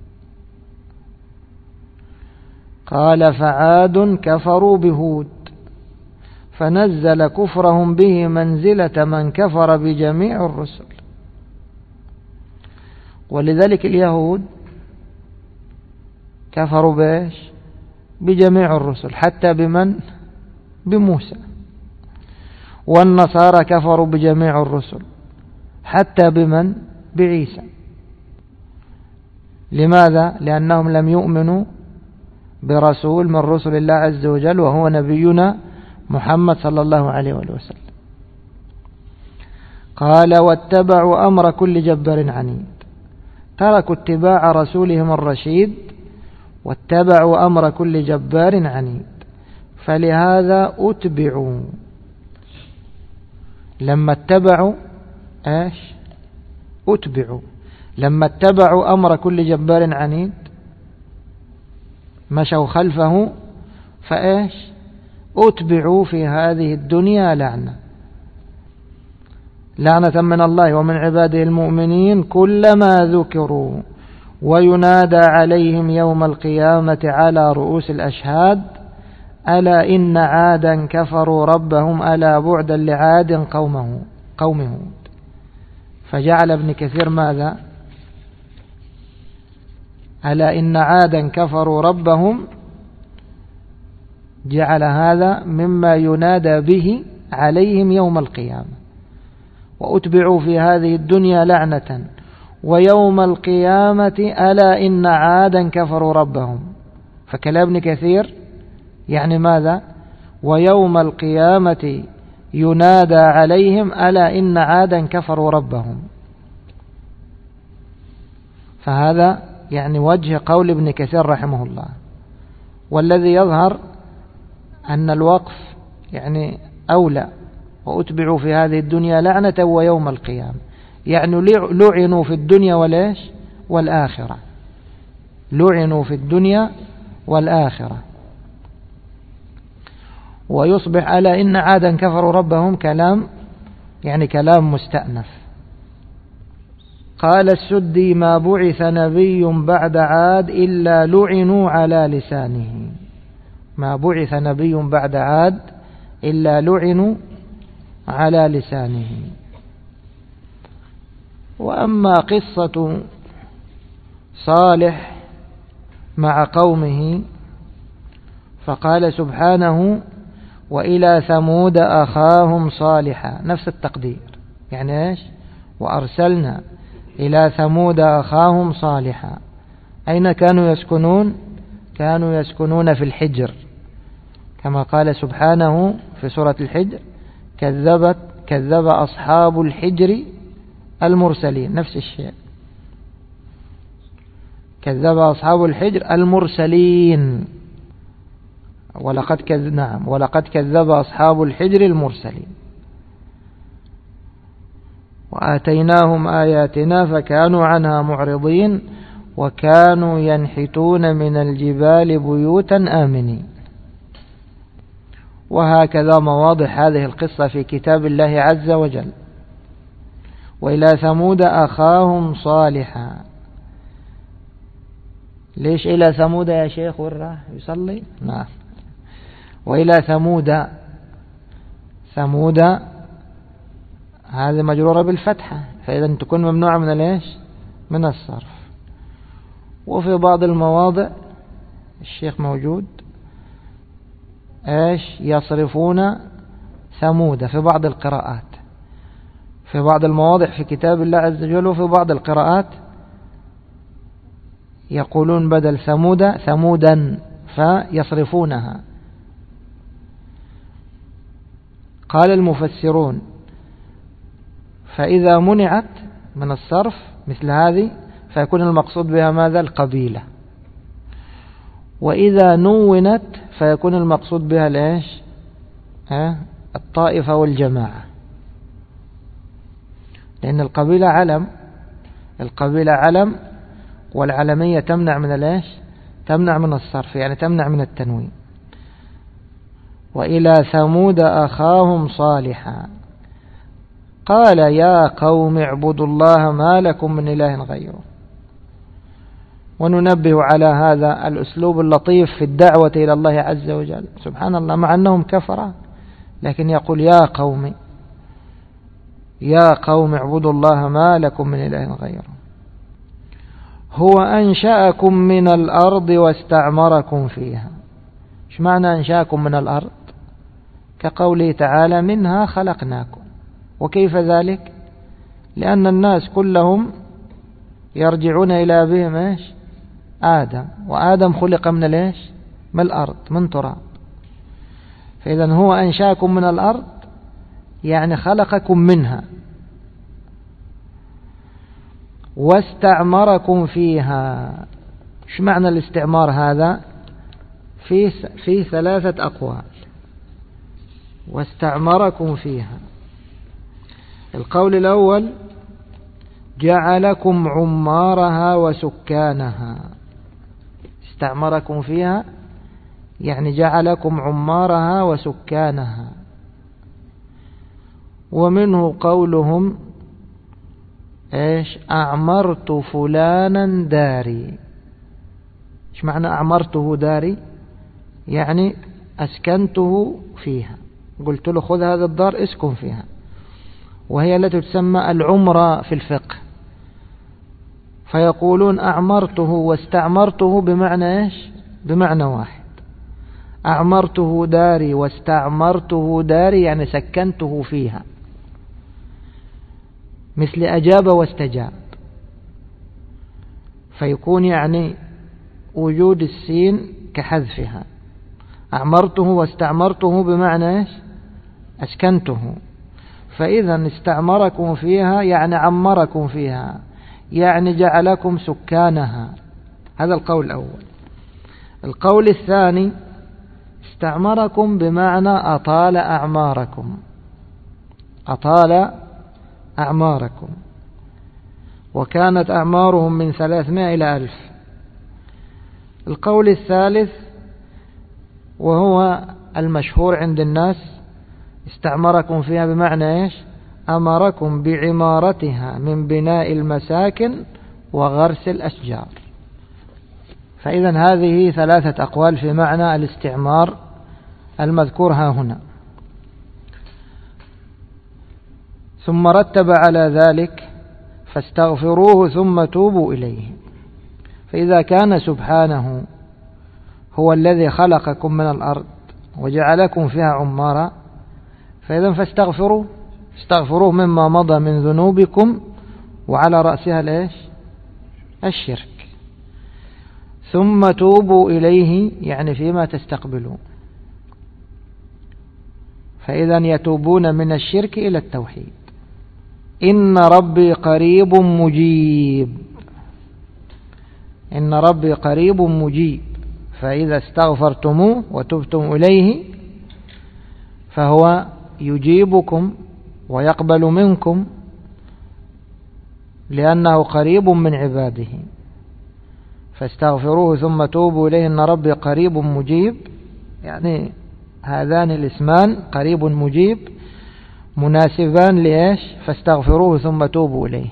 قال: فعاد كفروا بهود فنزل كفرهم به منزلة من كفر بجميع الرسل. ولذلك اليهود كفروا بايش؟ بجميع الرسل، حتى بموسى. والنصارى كفروا بجميع الرسل حتى بعيسى. لماذا؟ لأنهم لم يؤمنوا برسول من رسل الله عز وجل، وهو نبينا محمد صلى الله عليه وسلم. قال: واتبعوا أمر كل جبار عنيد، تركوا اتباع رسولهم الرشيد واتبعوا أمر كل جبار عنيد، فلهذا أتبعوا. لما اتبعوا أتبعوا، لما اتبعوا أمر كل جبار عنيد مشوا خلفه أتبعوا في هذه الدنيا لعنة من الله ومن عباده المؤمنين كلما ذكروا، وينادى عليهم يوم القيامة على رؤوس الأشهاد: ألا إن عادا كفروا ربهم ألا بعدا لعاد قوم هود. فجعل ابن كثير ماذا؟ ألا إن عادا كفروا ربهم، جعل هذا مما ينادى به عليهم يوم القيامة، وأتبعوا في هذه الدنيا لعنة ويوم القيامة ألا إن عادا كفروا ربهم. فكلام ابن كثير يعني ماذا؟ ويوم القيامة ينادى عليهم ألا إن عادا كفروا ربهم. فهذا يعني وجه قول ابن كثير رحمه الله. والذي يظهر أن الوقف يعني أولى، وأتبعوا في هذه الدنيا لعنة ويوم القيامة، يعني لعنوا في الدنيا وليش والآخرة، لعنوا في الدنيا والآخرة. ويصبح ألا إن عادا كفروا ربهم كلام يعني كلام مستأنف. قال السدي ما بعث نبي بعد عاد إلا لعنوا على لسانه. ما بعث نبي بعد عاد إلا لعنوا على لسانه. وأما قصة صالح مع قومه فقال سبحانه وإلى ثمود أخاهم صالحا، نفس التقدير، يعني إيش؟ وأرسلنا إلى ثمود أخاهم صالحا. أين كانوا يسكنون؟ كانوا يسكنون في الحجر، كما قال سبحانه في سورة الحجر كذب أصحاب الحجر المرسلين، نفس الشيء، كذب أصحاب الحجر المرسلين، ولقد كذب أصحاب الحجر المرسلين. وآتيناهم آياتنا فكانوا عنها معرضين وكانوا ينحتون من الجبال بيوتا آمنين. وهكذا مواضح هذه القصة في كتاب الله عز وجل. وإلى ثمود أخاهم صالحا. ليش إلى ثمود يا شيخ؟ وراه يصلي؟ نعم. وإلى ثمود هذه مجرورة بالفتحة، فإذا تكون ممنوعة من ليش؟ من الصرف. وفي بعض المواضع الشيخ موجود ايش؟ يصرفون ثمود في بعض القراءات، في بعض المواضع في كتاب الله عز وجل، وفي بعض القراءات يقولون بدل ثمود ثمودا فيصرفونها. قال المفسرون فإذا منعت من الصرف مثل هذه فيكون المقصود بها ماذا؟ القبيلة. وإذا نونت فيكون المقصود بها ليش؟ الطائفة والجماعة، لأن القبيلة علم، القبيلة علم، والعلمية تمنع من ليش؟ تمنع من الصرف، يعني تمنع من التنوين. وإلى ثمود أخاهم صالحا قال يا قوم اعبدوا الله ما لكم من إله غيره. وننبه على هذا الأسلوب اللطيف في الدعوة إلى الله عز وجل. سبحان الله، مع أنهم كفرة لكن يقول يا قوم اعبدوا الله ما لكم من إله غيره. هو أنشأكم من الأرض واستعمركم فيها. ايش معنى أنشأكم من الأرض؟ كقوله تعالى منها خلقناكم. وكيف ذلك؟ لأن الناس كلهم يرجعون إلى أبيهم ايش؟ آدم، وآدم خلق من ليش؟ من الأرض، من تراب. فإذا هو أنشأكم من الأرض يعني خلقكم منها، واستعمركم فيها. ايش معنى الاستعمار هذا؟ في 3 أقوال. واستعمركم فيها. القول الأول جعلكم عمارها وسكانها. استعمركم فيها يعني جعلكم عمارها وسكانها. ومنه قولهم ايش؟ أعمرت فلانا داري. ايش معنى أعمرته داري؟ يعني أسكنته فيها، قلت له خذ هذا الدار اسكن فيها. وهي التي تسمى العمرة في الفقه. فيقولون أعمرته واستعمرته بمعنى إيش؟ بمعنى واحد. أعمرته داري واستعمرته داري يعني سكنته فيها، مثل أجاب واستجاب. فيكون يعني وجود السين كحذفها. أعمرته واستعمرته بمعنى إيش؟ أسكنته. فإذا استعمركم فيها يعني عمركم فيها، يعني جعلكم سكانها. هذا القول الأول. القول الثاني استعمركم بمعنى أطال أعماركم، أطال أعماركم، وكانت أعمارهم من 300 إلى 1000. القول الثالث وهو المشهور عند الناس استعمركم فيها بمعنى إيش؟ أمركم بعمارتها من بناء المساكن وغرس الأشجار. فإذا هذه 3 أقوال في معنى الاستعمار المذكور ها هنا. ثم رتب على ذلك فاستغفروه ثم توبوا إليه. فإذا كان سبحانه هو الذي خلقكم من الأرض وجعلكم فيها عمارا، فإذا فاستغفروه مما مضى من ذنوبكم، وعلى رأسها ليش؟ الشرك. ثم توبوا إليه يعني فيما تستقبلون. فإذا يتوبون من الشرك إلى التوحيد. إن ربي قريب مجيب، إن ربي قريب مجيب. فإذا استغفرتموه وتبتم إليه فهو يجيبكم ويقبل منكم، لأنه قريب من عباده. فاستغفروه ثم توبوا إليه إن ربي قريب مجيب، يعني هذان الاسمان قريب مجيب مناسبان لإيش؟ فاستغفروه ثم توبوا إليه.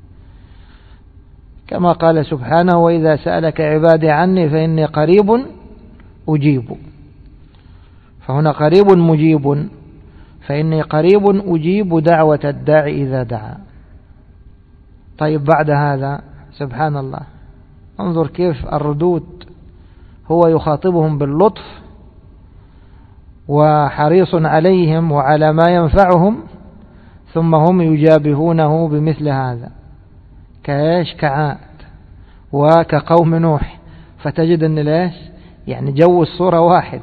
كما قال سبحانه وإذا سألك عبادي عني فإني قريب أجيب. فهنا قريب مجيب، فإني قريب أجيب دعوة الداعي إذا دعا. طيب بعد هذا سبحان الله، انظر كيف الردود. هو يخاطبهم باللطف وحريص عليهم وعلى ما ينفعهم، ثم هم يجابهونه بمثل هذا كايش؟ كعاد وكقوم نوح. فتجد أن ليش يعني جو الصورة واحد،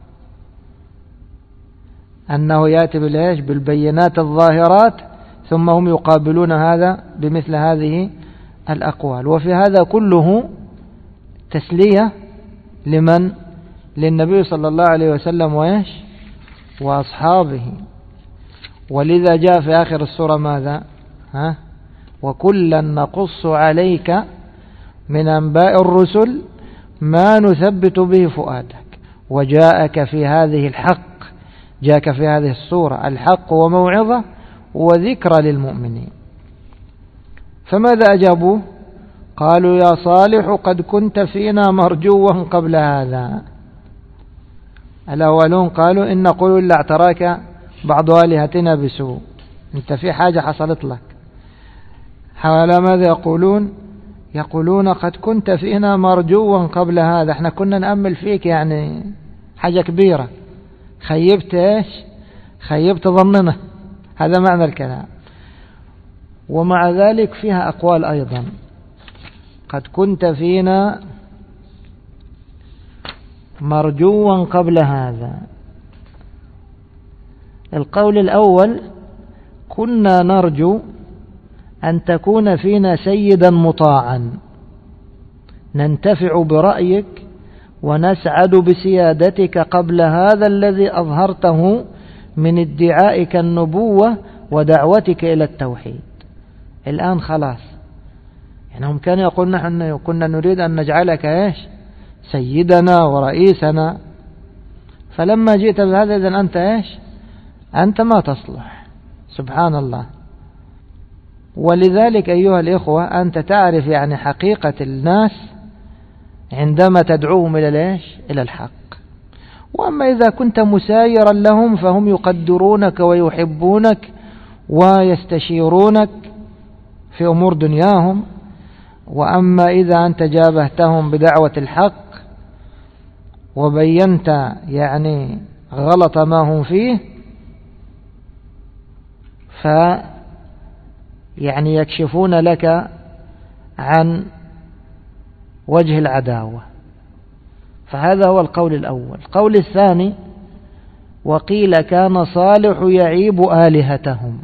أنه يأتي بالإيش؟ بالبينات الظاهرات، ثم هم يقابلون هذا بمثل هذه الأقوال. وفي هذا كله تسلية لمن؟ للنبي صلى الله عليه وسلم وإيش؟ وأصحابه. ولذا جاء في آخر السورة ماذا؟ وكلا نقص عليك من أنباء الرسل ما نثبت به فؤادك وجاءك في هذه الحق، جاءك في هذه السورة الحق وموعظة وذكرى للمؤمنين. فماذا أجابوه؟ قالوا يا صالح قد كنت فينا مرجوا قبل هذا. الأولون قالوا إن نقول إلا اعتراك بعض آلهتنا بسوء، أنت في حاجة حصلت لك. حوالي ماذا يقولون؟ يقولون قد كنت فينا مرجوا قبل هذا، احنا كنا نأمل فيك يعني حاجة كبيرة، خيبت ايش؟ خيبت ظننا. هذا معنى الكلام. ومع ذلك فيها أقوال أيضا. قد كنت فينا مرجوا قبل هذا. القول الأول كنا نرجو أن تكون فينا سيدا مطاعا ننتفع برأيك ونسعد بسيادتك قبل هذا الذي أظهرته من ادعائك النبوة ودعوتك إلى التوحيد. الآن خلاص، يعني هم كانوا يقولون نحن كنا نريد أن نجعلك إيش؟ سيدنا ورئيسنا. فلما جئت بهذا إذن أنت إيش؟ أنت ما تصلح. سبحان الله. ولذلك أيها الإخوة أنت تعرف يعني حقيقة الناس عندما تدعوهم إلى ليش؟ إلى الحق. وأما إذا كنت مسايرا لهم فهم يقدرونك ويحبونك ويستشيرونك في أمور دنياهم. وأما إذا أنت جابهتهم بدعوة الحق وبينت يعني غلط ما هم فيه، يعني يكشفون لك عن وجه العداوة. فهذا هو القول الأول. القول الثاني: وقيل كان صالح يعيب آلهتهم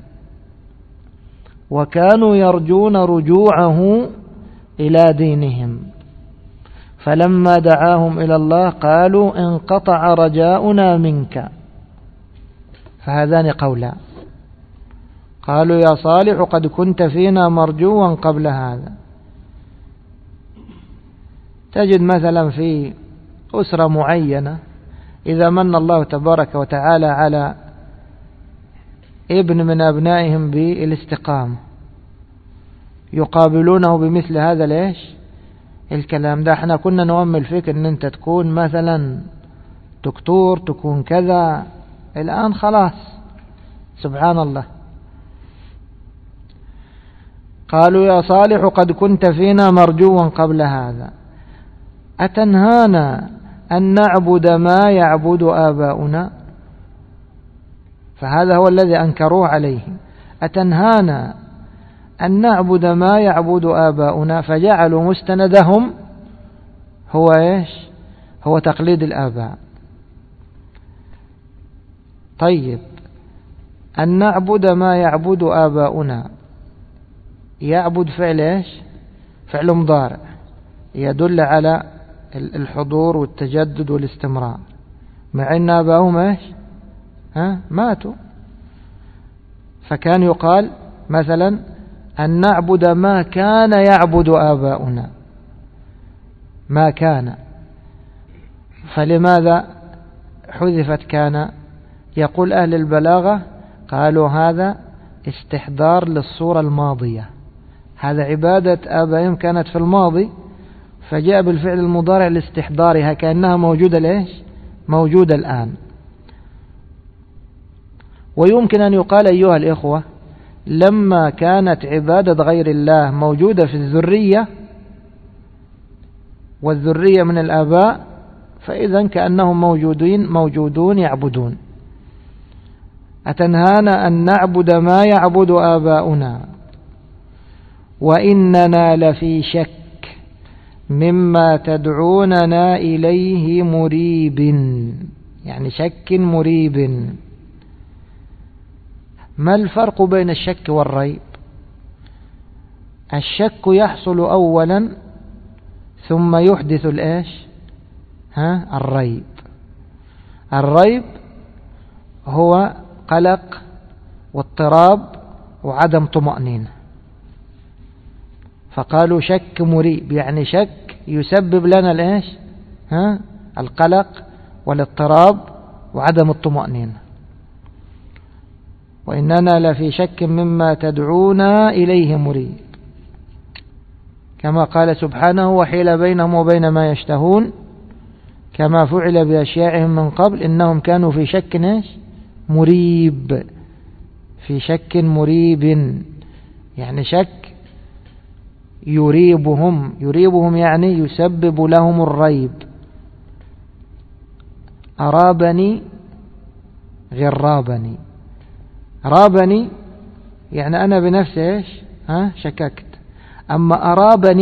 وكانوا يرجون رجوعه إلى دينهم، فلما دعاهم إلى الله قالوا انقطع رجاؤنا منك. فهذان قولان: قالوا يا صالح قد كنت فينا مرجوا قبل هذا. تجد مثلا في أسرة معينة إذا من الله تبارك وتعالى على ابن من أبنائهم بالاستقامة يقابلونه بمثل هذا ليش الكلام ده: احنا كنا نؤمل فيك ان انت تكون مثلا دكتور، تكون كذا، الآن خلاص. سبحان الله. قالوا يا صالح قد كنت فينا مرجوا قبل هذا أتنهانا أن نعبد ما يعبد آباؤنا. فهذا هو الذي أنكروه عليه: أتنهانا أن نعبد ما يعبد آباؤنا. فجعلوا مستندهم هو إيش؟ هو تقليد الآباء. طيب، أن نعبد ما يعبد آباؤنا، يعبد فعل إيش؟ فعل مضارع يدل على الحضور والتجدد والاستمرار، مع أن آباؤهم إيش؟ ماتوا. فكان يقال مثلا أن نعبد ما كان يعبد آباؤنا، ما كان. فلماذا حذفت كان؟ يقول أهل البلاغة قالوا هذا استحضار للصورة الماضية، هذا عبادة آبائهم كانت في الماضي، فجاء بالفعل المضارع لاستحضارها كأنها موجودة ليش؟ موجودة الآن. ويمكن أن يقال أيها الإخوة: لما كانت عبادة غير الله موجودة في الذرية والذرية من الآباء، فإذا كأنهم موجودون يعبدون. أتنهانا أن نعبد ما يعبد آباؤنا وإننا لفي شك مما تدعوننا إليه مريب، يعني شك مريب. ما الفرق بين الشك والريب؟ الشك يحصل أولا ثم يحدث الإيش؟ الريب. الريب هو قلق واضطراب وعدم طمأنينة. فقالوا شك مريب، يعني شك يسبب لنا الإيش؟ القلق والاضطراب وعدم الطمأنينة. وإننا لفي شك مما تدعونا إليه مريب، كما قال سبحانه: وحيل بينهم وبين ما يشتهون كما فعل بأشياعهم من قبل إنهم كانوا في شك مريب. في شك مريب يعني شك يريبهم يعني يسبب لهم الريب. أرابني غرابني. رابني يعني أنا بنفسي إيش؟ شككت. أما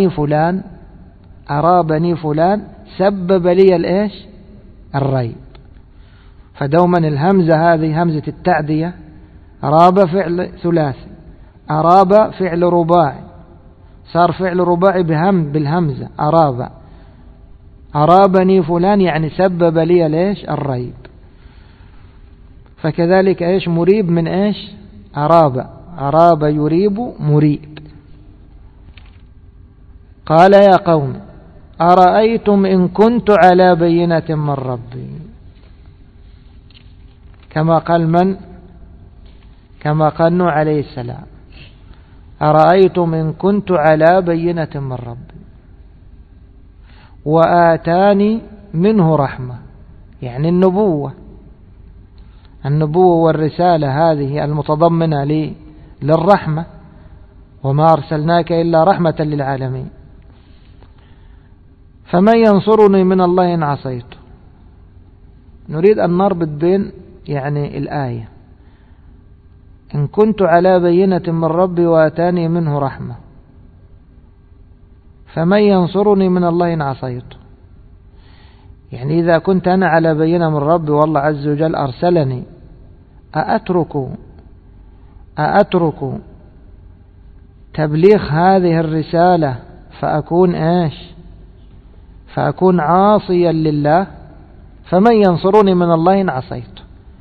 أرابني فلان سبب لي الإيش؟ الريب. فدوما الهمزة هذه همزة التعدية، راب فعل ثلاثي، أراب فعل رباعي، صار فعل رباعي بالهمزة أراب. أرابني فلان يعني سبب لي ليش؟ الريب. فكذلك إيش؟ مريب من إيش؟ أراب يريب مريب. قال يا قوم أرأيتم إن كنت على بينة من ربي. كما قال نوح عليه السلام: أرأيتم إن كنت على بينة من ربي وآتاني منه رحمة، يعني النبوة والرسالة هذه المتضمنة للرحمة، وما أرسلناك إلا رحمة للعالمين. فمن ينصرني من الله إن عصيته. نريد أن نربط بين يعني الآية: إن كنت على بينة من ربي وآتاني منه رحمة، فمن ينصرني من الله إن عصيته. يعني إذا كنت أنا على بينة من ربي والله عز وجل أرسلني، أأترك تبليغ هذه الرسالة فأكون عاصيا لله؟ فمن ينصرني من الله إن عصيته.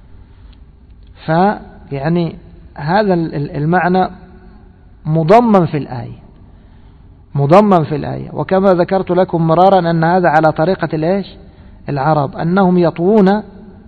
فيعني هذا المعنى مضمن في الآية. وكما ذكرت لكم مرارا أن هذا على طريقة العرب، أنهم يطوون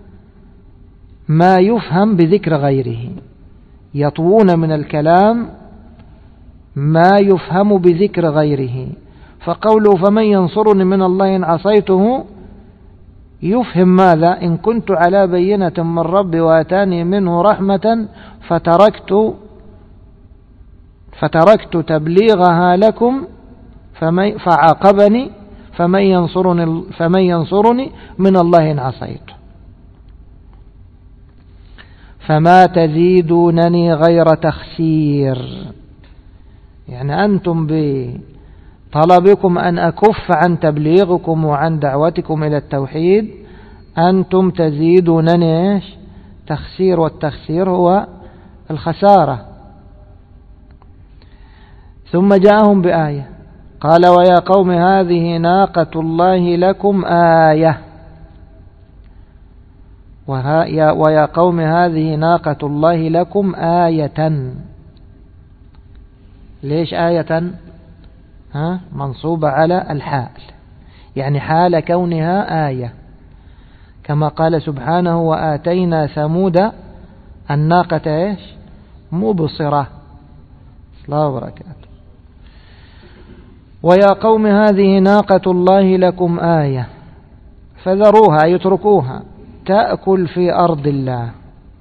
ما يفهم بذكر غيره، يطوون من الكلام ما يفهم بذكر غيره. فقوله فمن ينصرني من الله إن عصيته يفهم ماذا؟ إن كنت على بينة من ربي وآتاني منه رحمة فتركت تبليغها لكم فعاقبني، فمن ينصرني من الله إن عصيته. فما تزيدونني غير تخسير. يعني أنتم بطلبكم أن أكف عن تبليغكم وعن دعوتكم إلى التوحيد، أنتم تزيدونني تخسير، والتخسير هو الخسارة. ثم جاءهم بآية، قال ويا قوم هذه ناقة الله لكم آية. ويا قوم هذه ناقة الله لكم آية. ليش آية؟ منصوبة على الحال، يعني حال كونها آية، كما قال سبحانه وآتينا ثمود الناقة مبصرة. الله وبركاته. ويا قوم هذه ناقة الله لكم آية فذروها، يتركوها، تأكل في أرض الله.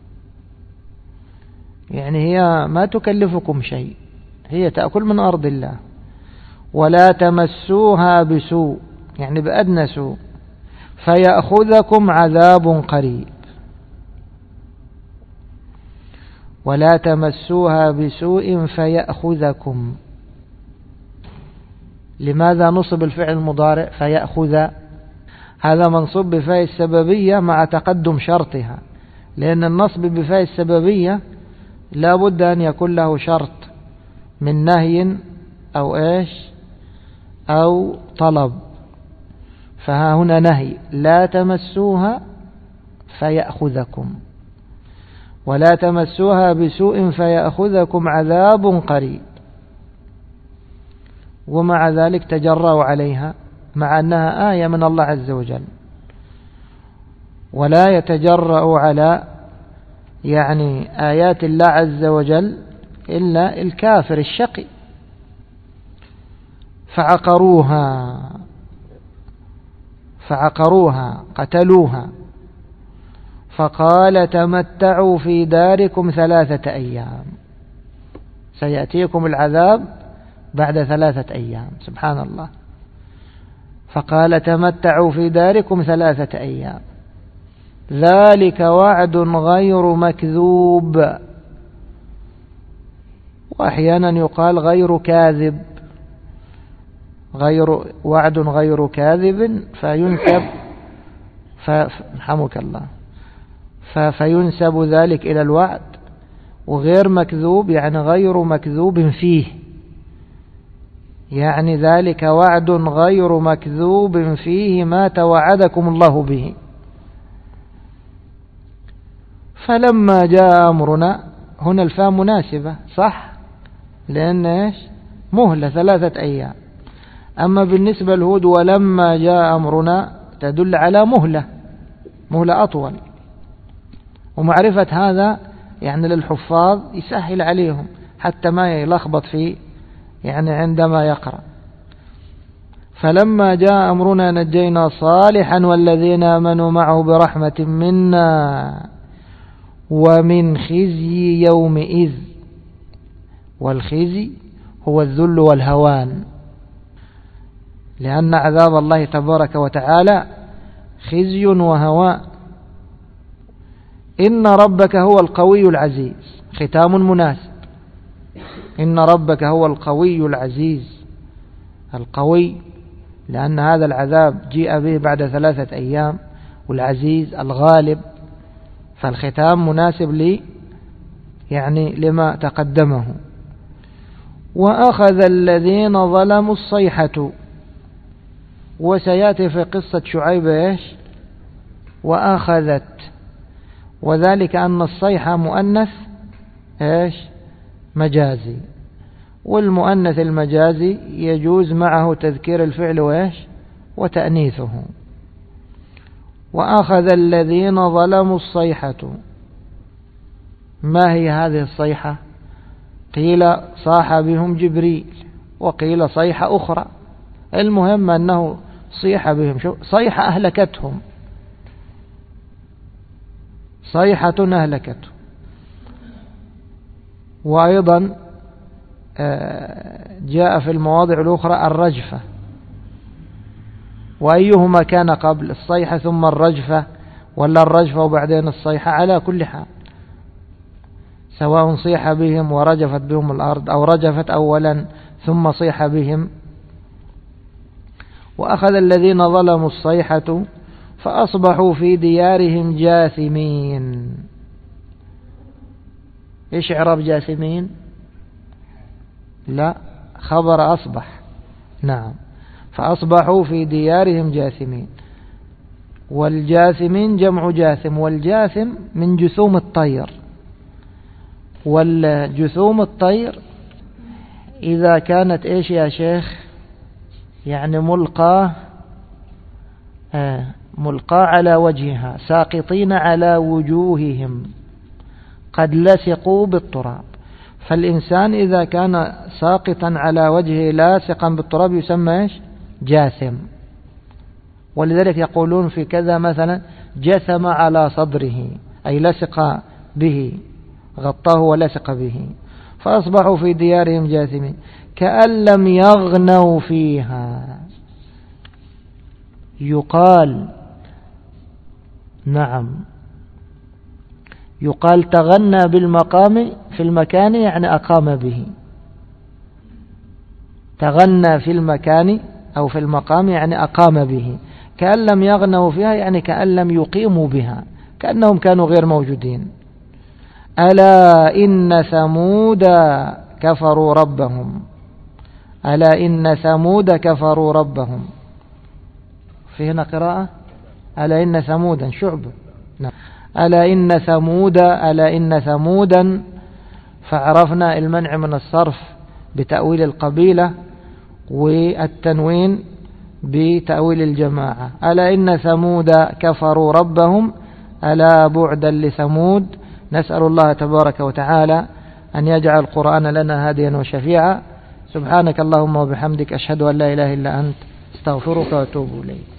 يعني هي ما تكلفكم شيء، هي تأكل من أرض الله. ولا تمسوها بسوء، يعني بأدنى سوء، فيأخذكم عذاب قريب. ولا تمسوها بسوء فيأخذكم. لماذا نصب الفعل المضارع فيأخذ؟ هذا منصوب بفاء السببية مع تقدم شرطها، لأن النصب بفاء السببية لا بد أن يكون له شرط من نهي أو طلب. فها هنا نهي: لا تمسوها فيأخذكم، ولا تمسوها بسوء فيأخذكم عذاب قريب. ومع ذلك تجرأوا عليها مع أنها آية من الله عز وجل. ولا يتجرأ على يعني آيات الله عز وجل إلا الكافر الشقي. فعقروها قتلوها. فقال تمتعوا في داركم 3 أيام، سيأتيكم العذاب بعد 3 أيام. سبحان الله. فقال تمتعوا في داركم 3 أيام، ذلك وعد غير مكذوب. وأحيانا يقال غير كاذب، وعد غير كاذب فينسب رحمك الله، فينسب ذلك إلى الوعد. وغير مكذوب يعني غير مكذوب فيه، يعني ذلك وعد غير مكذوب فيه ما توعدكم الله به. فلما جاء أمرنا، هنا الفاء مناسبة صح، لأن مهلة 3 أيام. أما بالنسبة لهود ولما جاء أمرنا تدل على مهلة أطول. ومعرفة هذا يعني للحفاظ يسهل عليهم حتى ما يلخبط فيه يعني عندما يقرأ. فلما جاء أمرنا نجينا صالحا والذين آمنوا معه برحمة منا ومن خزي يومئذ. والخزي هو الذل والهوان، لأن عذاب الله تبارك وتعالى خزي وهوان. إن ربك هو القوي العزيز، ختام مناسب. إن ربك هو القوي العزيز، القوي لأن هذا العذاب جيء به بعد 3 أيام، والعزيز الغالب، فالختام مناسب لي يعني لما تقدمه. وأخذ الذين ظلموا الصيحة، وسيأتي في قصة شعيب إيش؟ وأخذت، وذلك أن الصيحة مؤنث إيش؟ مجازي، والمؤنث المجازي يجوز معه تذكير الفعل وإيش؟ وتأنيثه. وأخذ الذين ظلموا الصيحة، ما هي هذه الصيحة؟ قيل صاح بهم جبريل، وقيل صيحة أخرى، المهم أنه صيح بهم. صيحة أهلكتهم، صيحة أهلكتهم. وأيضا جاء في المواضع الأخرى الرجفة، وأيهما كان قبل الصيحة ثم الرجفة، ولا الرجفة وبعدين الصيحة؟ على كل حال سواء صيح بهم ورجفت بهم الأرض، أو رجفت أولا ثم صيح بهم. وأخذ الذين ظلموا الصيحة فأصبحوا في ديارهم جاثمين. إيش إعراب جاثمين؟ لا، خبر أصبح. نعم، فأصبحوا في ديارهم جاثمين. والجاثمين جمع جاثم، والجاثم من جثوم الطير. والجثوم الطير إذا كانت إيش يا شيخ؟ يعني ملقى على وجهها، ساقطين على وجوههم، قد لصقوا بالتراب. فالإنسان إذا كان ساقطا على وجهه لاصقا بالتراب يسمى إيش؟ جاثم. ولذلك يقولون في كذا مثلا جثم على صدره، أي لصق به، غطاه ولصق به. فأصبحوا في ديارهم جاثمين كأن لم يغنوا فيها. يقال نعم، يقال تغنى بالمقام في المكان، يعني أقام به. تغنى في المكان أو في المقام يعني أقام به. كأن لم يغنوا فيها يعني كأن لم يقيموا بها، كأنهم كانوا غير موجودين. ألا إن ثمود كفروا ربهم. ألا إن ثمود كفروا ربهم. في هنا قراءة ألا إن ثمودا شعبة. نعم. ألا إن ثمود، ألا إن ثمودا، فعرفنا المنع من الصرف بتأويل القبيلة، والتنوين بتأويل الجماعة. ألا إن ثمود كفروا ربهم، ألا بعدا لثمود. نسأل الله تبارك وتعالى أن يجعل القرآن لنا هاديا وشفيعا. سبحانك اللهم وبحمدك، أشهد أن لا إله إلا أنت، استغفرك وأتوب إليك.